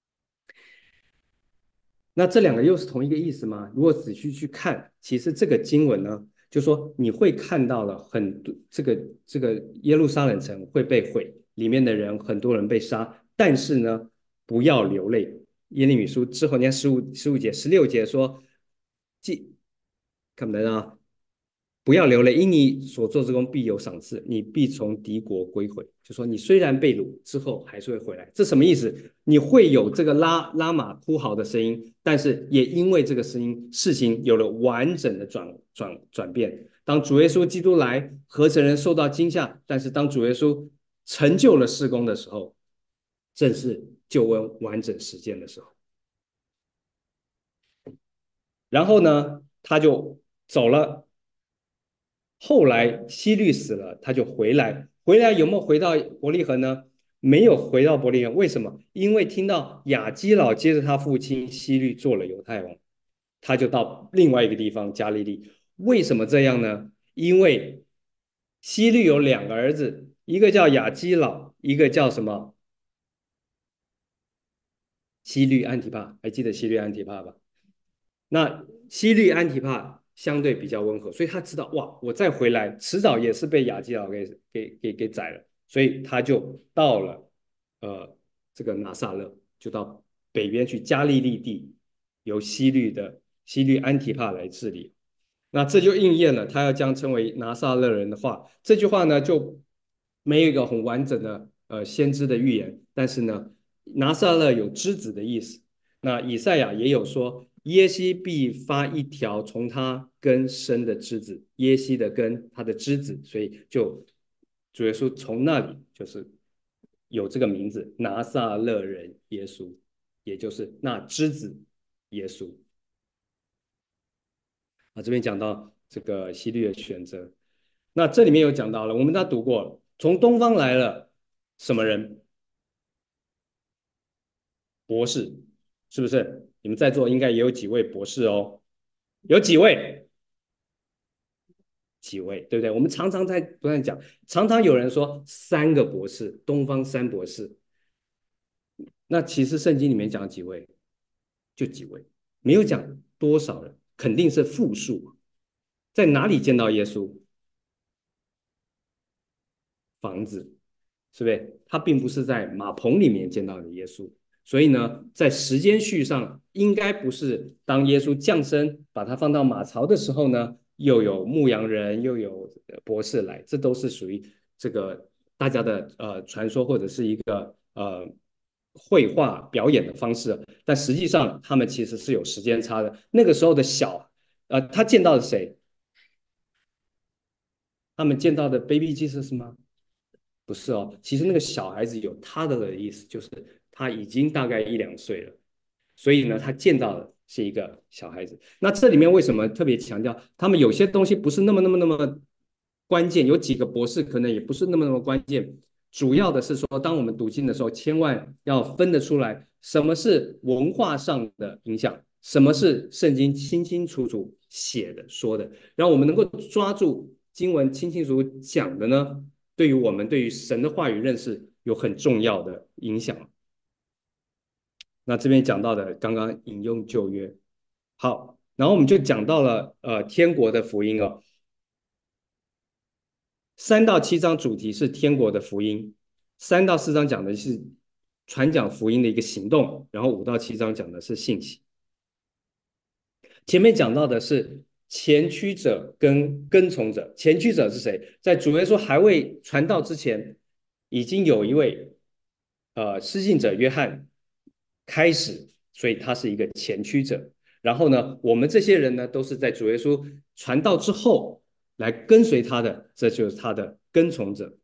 A: 那这两个又是同一个意思吗？如果仔细去看，其实这个经文呢，就说你会看到了很多这个耶路撒冷城会被毁，里面的人很多人被杀，但是呢，不要流泪。耶利米书之后，你看15节、16节说，记看不到啊，不要流泪，因你所做之功必有赏赐，你必从敌国归回。就说你虽然被掳之后还是会回来，这什么意思？你会有这个拉玛哭嚎的声音，但是也因为这个声音，事情有了完整的转变。当主耶稣基督来，合成人受到惊吓，但是当主耶稣成就了事工的时候，正是救恩完整实践的时候。然后呢，他就走了。后来希律死了，他就回来。回来有没有回到伯利恒呢？没有回到伯利恒。为什么？因为听到亚基老接着他父亲希律做了犹太王，他就到另外一个地方加利利。为什么这样呢？因为希律有2个儿子，一个叫亚基老，一个叫什么？希律安提帕。还记得希律安提帕吧？那希律安提帕相对比较温和，所以他知道哇，我再回来，迟早也是被亚基老给宰了，所以他就到了这个拿撒勒，就到北边去加利利地，由希律安提帕来治理。那这就应验了他要将称为拿撒勒人的话。这句话呢，就没有一个很完整的先知的预言，但是呢，拿撒勒有枝子的意思。那以赛亚也有说，耶西必发一条从他根生的枝子，耶西的根，他的枝子，所以就主耶稣从那里就是有这个名字，拿撒勒人耶稣，也就是那枝子耶稣。啊，这边讲到这个希律的选择，那这里面有讲到了，我们都读过了，从东方来了什么人？博士，是不是？你们在座应该也有几位博士哦，有几位？几位，对不对？我们常常在不断讲，常常有人说3个博士，东方3博士。那其实圣经里面讲几位，就几位，没有讲多少人，肯定是复数。在哪里见到耶稣？房子，是不是？他并不是在马棚里面见到的耶稣，所以呢，在时间序上，应该不是当耶稣降生，把他放到马槽的时候呢，又有牧羊人，又有博士来，这都是属于这个大家的传说或者是一个绘画表演的方式，但实际上他们其实是有时间差的。那个时候的他见到的谁？他们见到的 baby Jesus 吗？不是哦，其实那个小孩子有他的意思，就是他已经大概1、2岁了，所以呢，他见到的是一个小孩子。那这里面为什么特别强调他们有些东西不是那么关键？有几个博士可能也不是那么关键。主要的是说，当我们读经的时候，千万要分得出来，什么是文化上的影响，什么是圣经清清楚楚写的说的，让我们能够抓住经文清清楚楚讲的呢，对于我们对于神的话语认识有很重要的影响。那这边讲到的，刚刚引用旧约，好，然后我们就讲到了天国的福音哦。3到7章主题是天国的福音，3到4章讲的是传讲福音的一个行动，然后5到7章讲的是信息。前面讲到的是前驱者跟跟从者，前驱者是谁？在主耶稣还未传道之前，已经有一位施浸者约翰开始，所以他是一个前驱者。然后呢，我们这些人呢，都是在主耶稣传道之后来跟随他的，这就是他的跟从者。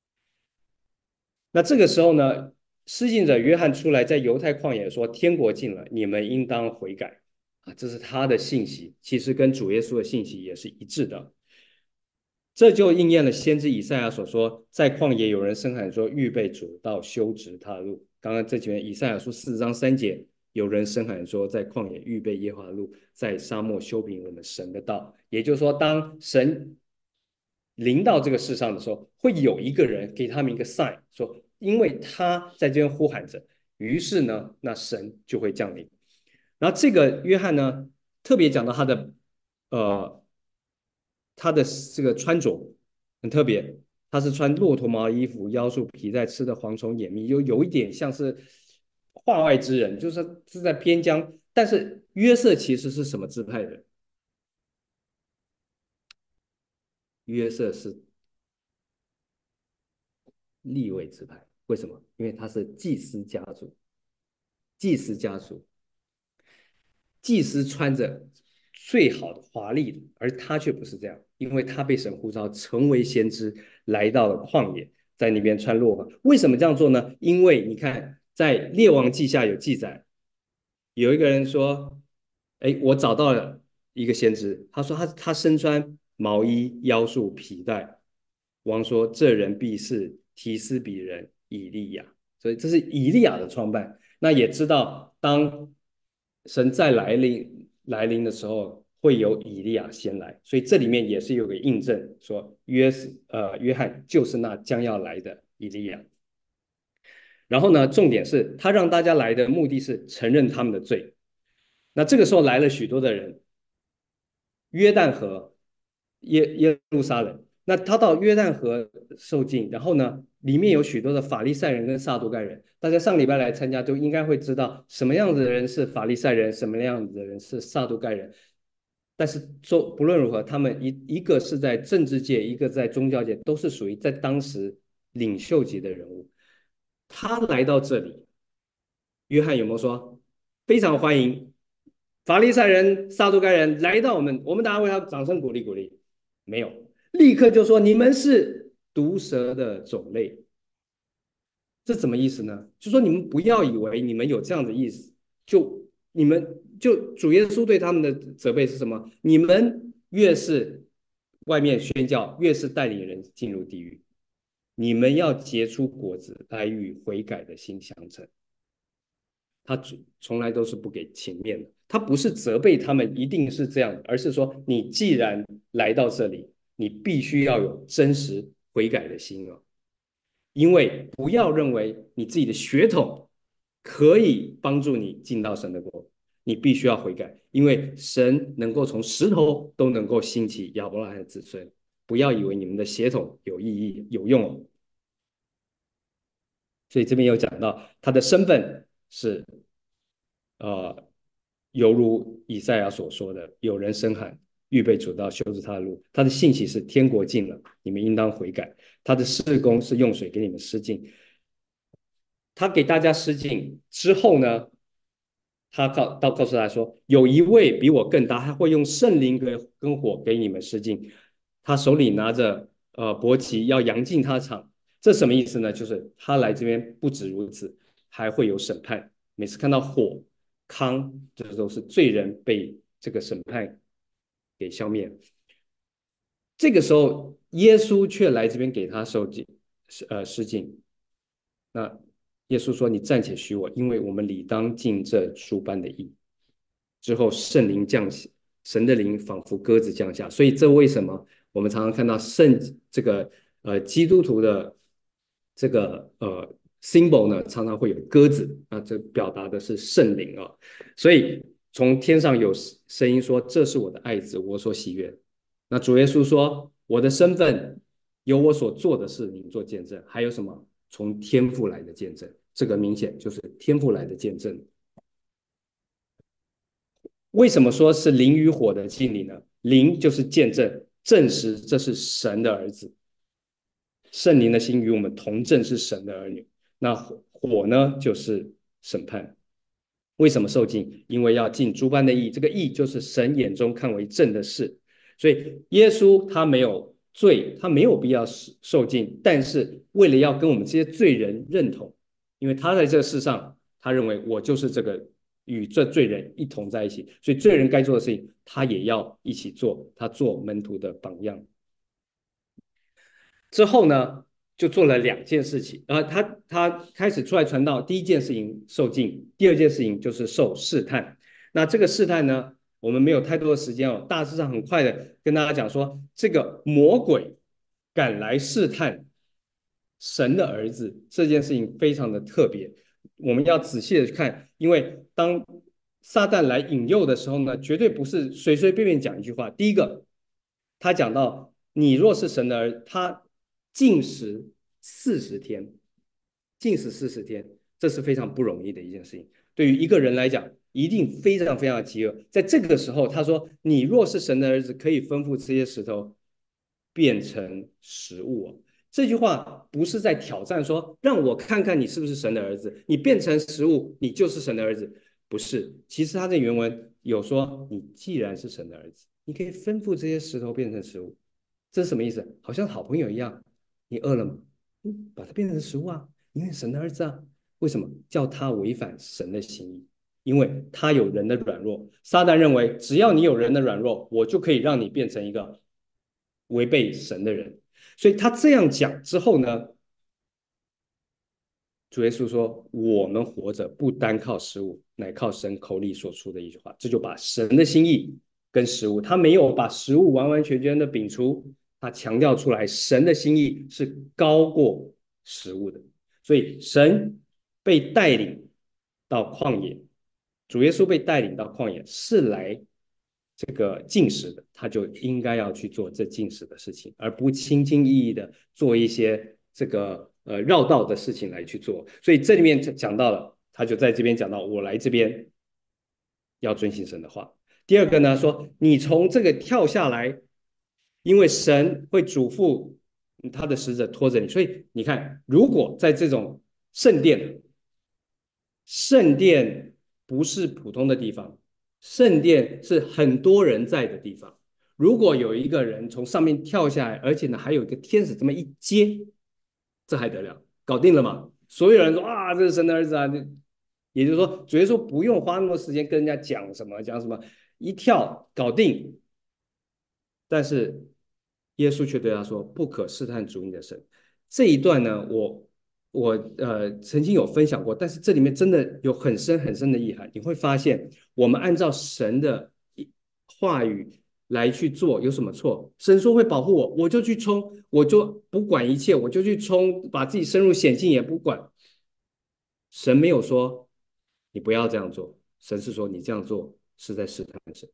A: 那这个时候呢，施浸者约翰出来，在犹太旷野说：“天国近了，你们应当悔改。”啊，这是他的信息，其实跟主耶稣的信息也是一致的。这就应验了先知以赛亚所说，在旷野有人声喊说：“预备主道，修直他的路。”刚刚这几篇以赛亚书4章3节，有人声喊说，在旷野预备耶和华的路，在沙漠修平我们神的道。也就是说，当神临到这个世上的时候，会有一个人给他们一个 sign，说，因为他在这边呼喊着，于是呢，那神就会降临。然后这个约翰呢，特别讲到呃他的这个穿着很特别，他是穿骆驼毛衣服，腰束皮带，吃的蝗虫眼蜜，有一点像是化外之人，就是是在边疆。但是约瑟其实是什么支派的？约瑟是利未支派，为什么？因为他是祭司家族，祭司家族。祭司穿着最好的华丽的，而他却不是这样，因为他被神呼召成为先知，来到了旷野，在那边穿骆驼。为什么这样做呢？因为你看，在列王记下有记载，有一个人说：“哎，我找到了一个先知。”他说他身穿毛衣，腰束皮带。王说：“这人必是提斯比人以利亚。”所以这是以利亚的创办。那也知道，当神再来临的时候，会有以利亚先来，所以这里面也是有个印证，说约翰就是那将要来的以利亚。然后呢，重点是他让大家来的目的是承认他们的罪。那这个时候来了许多的人，约旦河、耶路撒冷。那他到约旦河受浸，然后呢，里面有许多的法利赛人跟撒都该人。大家上礼拜来参加，都应该会知道什么样子的人是法利赛人，什么样子的人是撒都该人。但是说不论如何，他们一个是在政治界，一个在宗教界，都是属于在当时领袖级的人物。他来到这里，约翰有没有说非常欢迎法利赛人、撒都该人来到我们大家为他掌声鼓励鼓励？没有，立刻就说你们是毒蛇的种类。这怎么意思呢？就说你们不要以为你们有这样的意思，你们主耶稣对他们的责备是什么？你们越是外面宣教，越是带领人进入地狱。你们要结出果子，来与悔改的心相称。他从来都是不给情面的，他不是责备他们一定是这样，而是说你既然来到这里，你必须要有真实悔改的心哦。因为不要认为你自己的血统可以帮助你进到神的国，你必须要悔改，因为神能够从石头都能够兴起亚伯拉罕的子孙。不要以为你们的血统有意义有用哦。所以这边有讲到他的身份是犹如以赛亚所说的，有人声喊，预备主道，修直他的路。他的信息是天国近了，你们应当悔改。他的事工是用水给你们施浸。他给大家施浸之后呢，他告诉大家说，有一位比我更大，他会用圣灵跟火给你们施浸。他手里拿着帛旗，要扬进他的场。这什么意思呢？就是他来这边不止如此，还会有审判。每次看到火糠，这都是罪人被这个审判给消灭。这个时候，耶稣却来这边给他施浸。那耶稣说：“你暂且许我，因为我们理当尽这诸般的义。”之后，圣灵降下，神的灵仿佛鸽子降下。所以，这为什么我们常常看到这个基督徒的这个symbol 呢，常常会有鸽子啊，这表达的是圣灵啊。所以从天上有声音说：“这是我的爱子，我所喜悦。”那主耶稣说：“我的身份有我所做的事，你们做见证。还有什么？从天父来的见证。这个明显就是天父来的见证。为什么说是灵与火的敬礼呢？灵就是见证，证实这是神的儿子。圣灵的心与我们同证是神的儿女。那火呢，就是审判。为什么受尽？因为要尽诸般的义，这个义就是神眼中看为正的事。所以耶稣他没有罪，他没有必要受尽，但是为了要跟我们这些罪人认同，因为他在这个世上，他认为我就是这个与这罪人一同在一起，所以罪人该做的事情，他也要一起做，他做门徒的榜样。之后呢，就做了2件事情。他开始出来传道，第一件事情受尽，第二件事情就是受试探。那这个试探呢，我们没有太多的时间哦，大致上很快的跟大家讲说，这个魔鬼赶来试探神的儿子这件事情非常的特别，我们要仔细的去看，因为当撒旦来引诱的时候呢，绝对不是随随便便讲一句话。第一个，他讲到你若是神的儿，他禁食40天，禁食40天，这是非常不容易的一件事情。对于一个人来讲，一定非常非常的饥饿。在这个时候，他说：“你若是神的儿子，可以吩咐这些石头变成食物哦。”这句话不是在挑战说，让我看看你是不是神的儿子，你变成食物，你就是神的儿子。不是，其实他的原文有说，你既然是神的儿子，你可以吩咐这些石头变成食物。这是什么意思？好像好朋友一样，你饿了吗？把它变成食物啊，因为神的儿子啊。为什么叫他违反神的心意？因为他有人的软弱。撒旦认为，只要你有人的软弱，我就可以让你变成一个违背神的人。所以他这样讲之后呢，主耶稣说：“我们活着不单靠食物，乃靠神口里所出的一句话。”这就把神的心意跟食物，他没有把食物完完全全的摒除，他强调出来，神的心意是高过食物的。所以神被带领到旷野，主耶稣被带领到旷野是来这个进食的，他就应该要去做这进食的事情，而不轻轻易易的做一些这个绕道的事情来去做。所以这里面讲到了，他就在这边讲到，我来这边要遵行神的话。第二个呢，说你从这个跳下来，因为神会嘱咐他的使者拖着你，所以你看，如果在这种圣殿，圣殿不是普通的地方，圣殿是很多人在的地方。如果有一个人从上面跳下来，而且呢还有一个天使这么一接，这还得了？搞定了嘛？所有人说啊，这是神的儿子啊！也就是说，主耶稣不用花那么多时间跟人家讲什么讲什么，一跳搞定。但是耶稣却对他说：“不可试探主你的神。”这一段呢，我曾经有分享过，但是这里面真的有很深很深的意涵。你会发现，我们按照神的话语来去做，有什么错？神说会保护我，我就去冲，我就不管一切，我就去冲，把自己深入险境也不管。神没有说你不要这样做，神是说你这样做是在试探神。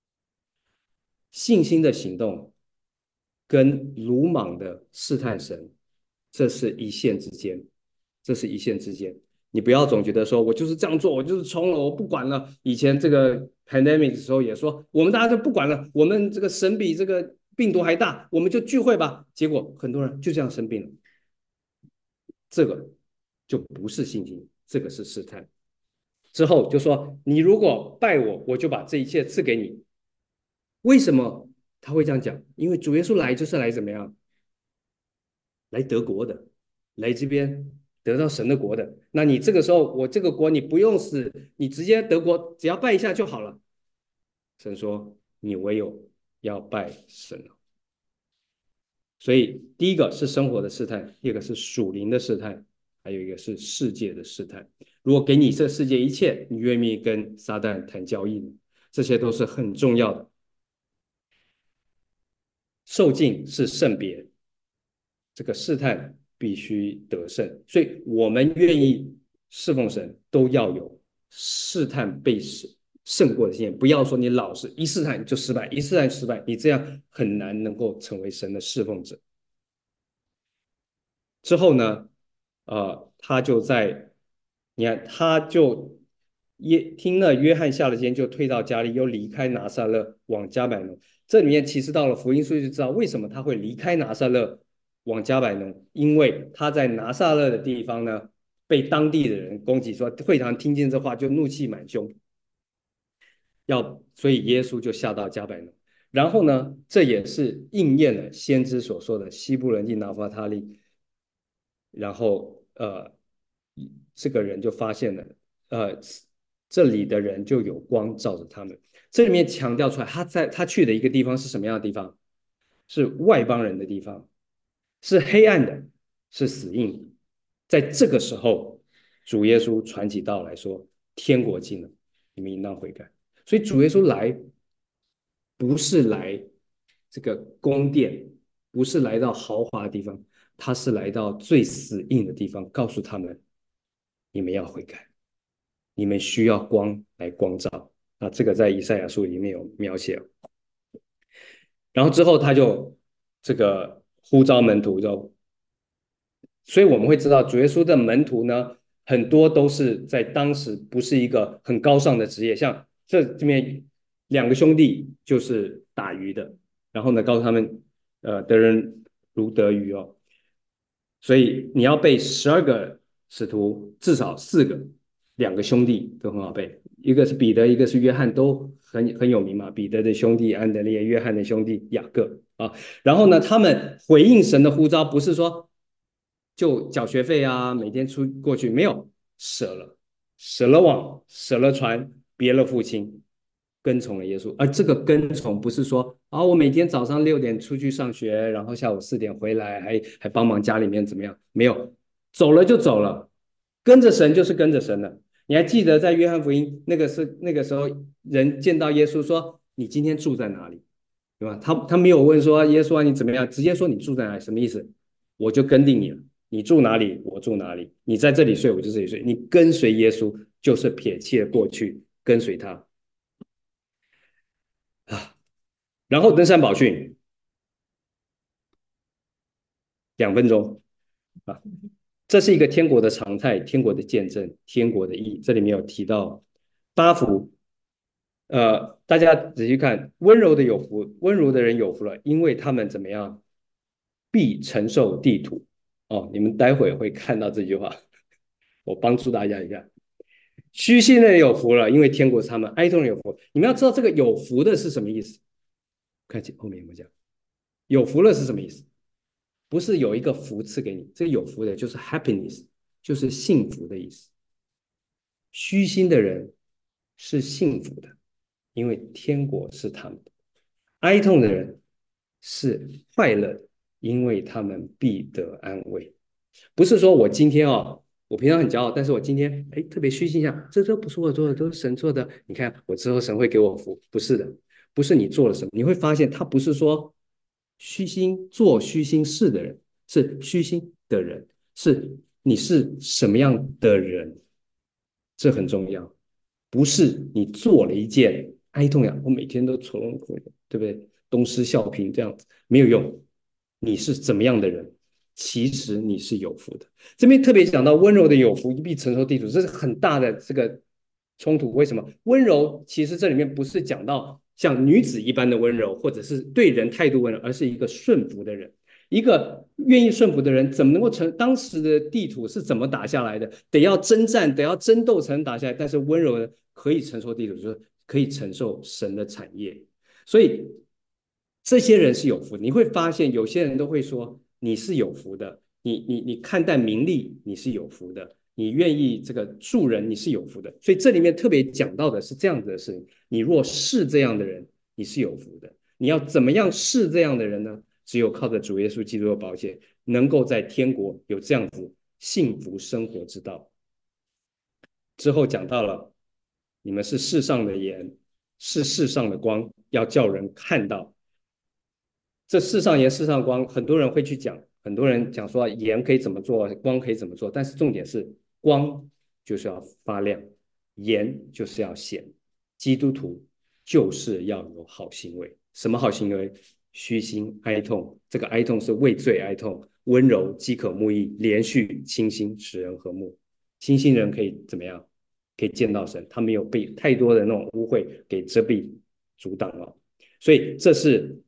A: 信心的行动跟鲁莽的试探神，这是一线之间，这是一线之间。你不要总觉得说我就是这样做，我就是冲了，我不管了。以前这个 pandemic 的时候也说，我们大家就不管了，我们这个神比这个病毒还大，我们就聚会吧。结果很多人就这样生病了，这个就不是信心，这个是试探。之后就说，你如果拜我，我就把这一切赐给你。为什么他会这样讲？因为主耶稣来就是来怎么样？来得国的，来这边得到神的国的。那你这个时候，我这个国你不用死，你直接得国，只要拜一下就好了。神说，你唯有要拜神了。所以第一个是生活的试探，第二个是属灵的试探，还有一个是世界的试探。如果给你这世界一切，你愿意跟撒旦谈交易呢？这些都是很重要的。 受尽是圣别，这个试探必须得胜，所以我们愿意侍奉神，都要有试探被胜过的经验。不要说你老是一试探就失败，一试探失败，你这样很难能够成为神的侍奉者。之后呢，他就在，你看，他就听了约翰下了监，就退到家里，又离开拿撒勒往加百农。这里面其实到了福音书就知道为什么他会离开拿撒勒往加百农，因为他在拿撒勒的地方呢，被当地的人攻击，说会堂听见这话就怒气满胸，所以耶稣就下到加百农。然后呢，这也是应验了先知所说的西布伦地拿弗他利。然后这个人就发现了，这里的人就有光照着他们。这里面强调出来，他去的一个地方是什么样的地方？是外邦人的地方，是黑暗的，是死印的。在这个时候，主耶稣传起道来说：天国近了，你们应当悔改。所以主耶稣来不是来这个宫殿，不是来到豪华的地方，他是来到最死硬的地方，告诉他们：你们要悔改，你们需要光来光照。啊，这个在以赛亚书里面有描写。然后之后他就这个呼召门徒，所以我们会知道主耶稣的门徒呢，很多都是在当时不是一个很高尚的职业，像这边两个兄弟就是打鱼的，然后呢告诉他们，得人如得鱼哦，所以你要背12个使徒，至少4个，2个兄弟都很好背，一个是彼得，一个是约翰，都很有名嘛。彼得的兄弟安德烈，约翰的兄弟雅各啊。然后呢，他们回应神的呼召，不是说就缴学费啊，每天出过去，没有，舍了网，舍了船，别了父亲，跟从了耶稣。而这个跟从不是说我每天早上6点出去上学，然后下午4点回来，还帮忙家里面怎么样？没有，走了就走了，跟着神就是跟着神了。你还记得在约翰福音那个时候，人见到耶稣说：“你今天住在哪里？”对吧？他没有问说耶稣啊你怎么样，直接说你住在哪里，什么意思？我就跟定你了，你住哪里我住哪里，你在这里睡我就这里睡，你跟随耶稣就是撇弃了过去，跟随他啊。然后登山宝训2分钟啊，这是一个天国的常态，天国的见证，天国的意。这里面有提到8福，大家仔细看，温柔的有福，温柔的人有福了，因为他们怎么样，必承受地土。哦，你们待会会看到这句话，我帮助大家一下。虚心的人有福了，因为天国是他们；哀痛人有福。你们要知道这个有福的是什么意思？看后面我讲，有福了是什么意思？不是有一个福赐给你，这个有福的就是 happiness，就是幸福的意思。虚心的人是幸福的，因为天国是他们的；哀痛的人是快乐的，因为他们必得安慰。不是说我今天我平常很骄傲，但是我今天特别虚心一下，这都不是我做的，都是神做的。你看我之后神会给我福，不是的，不是你做了什么，你会发现他不是说虚心做虚心事的人，是虚心的人，是你是什么样的人，这很重要。不是你做了一件哀痛呀，我每天都愁容苦脸，对不对？东施效颦这样子没有用。你是怎么样的人，其实你是有福的。这边特别讲到温柔的有福，必承受地土，这是很大的这个冲突。为什么温柔？其实这里面不是讲到像女子一般的温柔，或者是对人态度温柔，而是一个顺服的人。一个愿意顺服的人，怎么能够当时的地土是怎么打下来的？得要征战，得要争斗才能打下来。但是温柔的可以承受地土，就是可以承受神的产业。所以这些人是有福的。你会发现，有些人都会说你是有福的，你看待名利你是有福的，你愿意这个助人你是有福的。所以这里面特别讲到的是这样子的事情：你若是这样的人，你是有福的。你要怎么样是这样的人呢？只有靠着主耶稣基督的宝血，能够在天国有这样子幸福生活之道。之后讲到了，你们是世上的盐，是世上的光，要叫人看到这世上盐，世上光，很多人会去讲，很多人讲说盐可以怎么做，光可以怎么做，但是重点是光就是要发亮，盐就是要显。基督徒就是要有好行为，什么好行为？虚心哀痛，这个哀痛是为罪哀痛，温柔饥渴慕义，连续清心，使人和睦。清心人可以怎么样？可以见到神，他没有被太多的那种污秽给遮蔽阻挡了。所以这是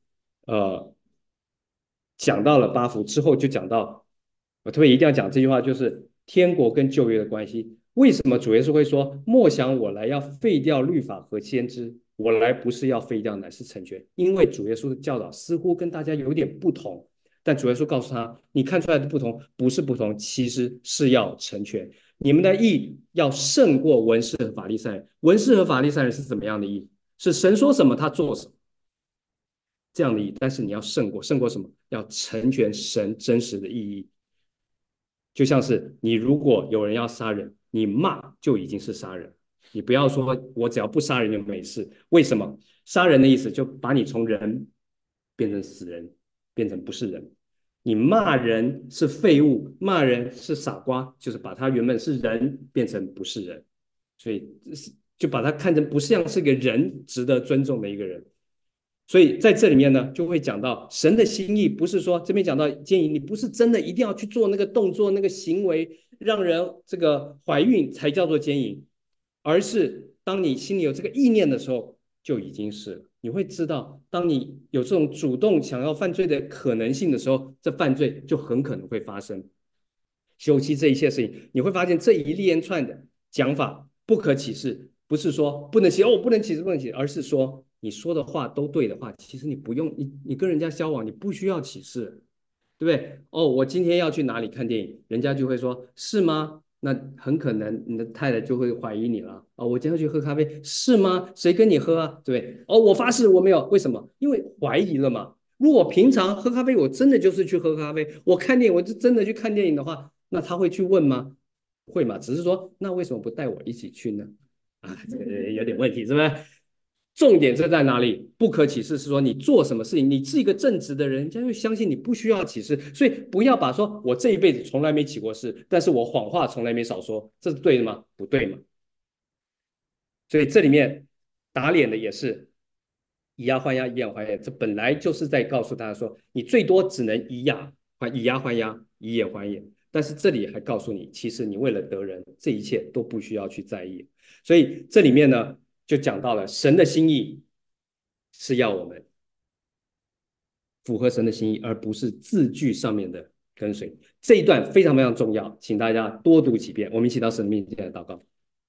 A: 讲到了八福之后，就讲到我特别一定要讲这句话，就是天国跟旧约的关系。为什么主耶稣会说莫想我来要废掉律法和先知？我来不是要废掉，乃是成全。因为主耶稣的教导似乎跟大家有点不同，但主耶稣告诉他，你看出来的不同不是不同，其实是要成全。你们的义要胜过文士和法利赛人。文士和法利赛人是怎么样的义？是神说什么他做什么。这样的意义，但是你要胜过什么？要成全神真实的意义。就像是你如果有人要杀人，你骂就已经是杀人，你不要说我只要不杀人就没事。为什么？杀人的意思就把你从人变成死人，变成不是人。你骂人是废物，骂人是傻瓜，就是把他原本是人变成不是人，所以就把他看成不像是个人，值得尊重的一个人。所以在这里面呢，就会讲到神的心意，不是说这边讲到建议你不是真的一定要去做那个动作、那个行为，让人这个怀孕才叫做奸淫，而是当你心里有这个意念的时候，就已经是了。你会知道，当你有这种主动想要犯罪的可能性的时候，这犯罪就很可能会发生。休妻这一切事情，你会发现这一连串的讲法不可启示，不是说不能起哦，不能启示，不能启示，而是说你说的话都对的话，其实你不用你跟人家交往，你不需要启示，对不对？哦，我今天要去哪里看电影，人家就会说是吗？那很可能你的太太就会怀疑你了。哦，我今天要去喝咖啡，是吗？谁跟你喝啊？对不对？哦，我发誓我没有，为什么？因为怀疑了嘛。如果平常喝咖啡，我真的就是去喝咖啡；我看电影，我就真的去看电影的话，那他会去问吗？会嘛？只是说，那为什么不带我一起去呢？啊，这个有点问题，是不是？重点是在哪里？不可启示是说你做什么事情，你是一个正直的人，人家就相信你不需要启示。所以不要把说我这一辈子从来没起过誓，但是我谎话从来没少说，这是对的吗？不对嘛。所以这里面打脸的也是以牙还牙，以眼还眼，这本来就是在告诉大家说，你最多只能以牙还牙，以眼还眼。但是这里还告诉你，其实你为了得人，这一切都不需要去在意。所以这里面呢，就讲到了神的心意是要我们符合神的心意，而不是字句上面的跟随。这一段非常非常重要，请大家多读几遍。我们一起到神的面前来祷告。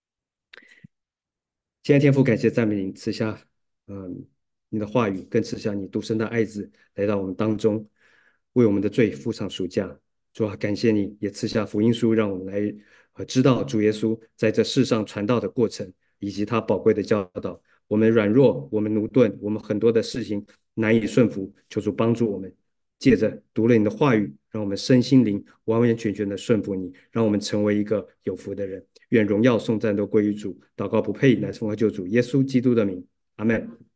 A: 亲爱的天父，感谢赞美你赐下，你的话语，更赐下你独生的爱子来到我们当中，为我们的罪付上赎价。主啊，感谢你也赐下福音书，让我们来知道主耶稣在这世上传道的过程，以及他宝贵的教导。我们软弱，我们驽钝，我们很多的事情难以顺服，求主帮助我们。借着读了你的话语，让我们身心灵完完全全的顺服你，让我们成为一个有福的人。愿荣耀颂赞都归于主。祷告不配，乃是奉靠救主耶稣基督的名。阿门。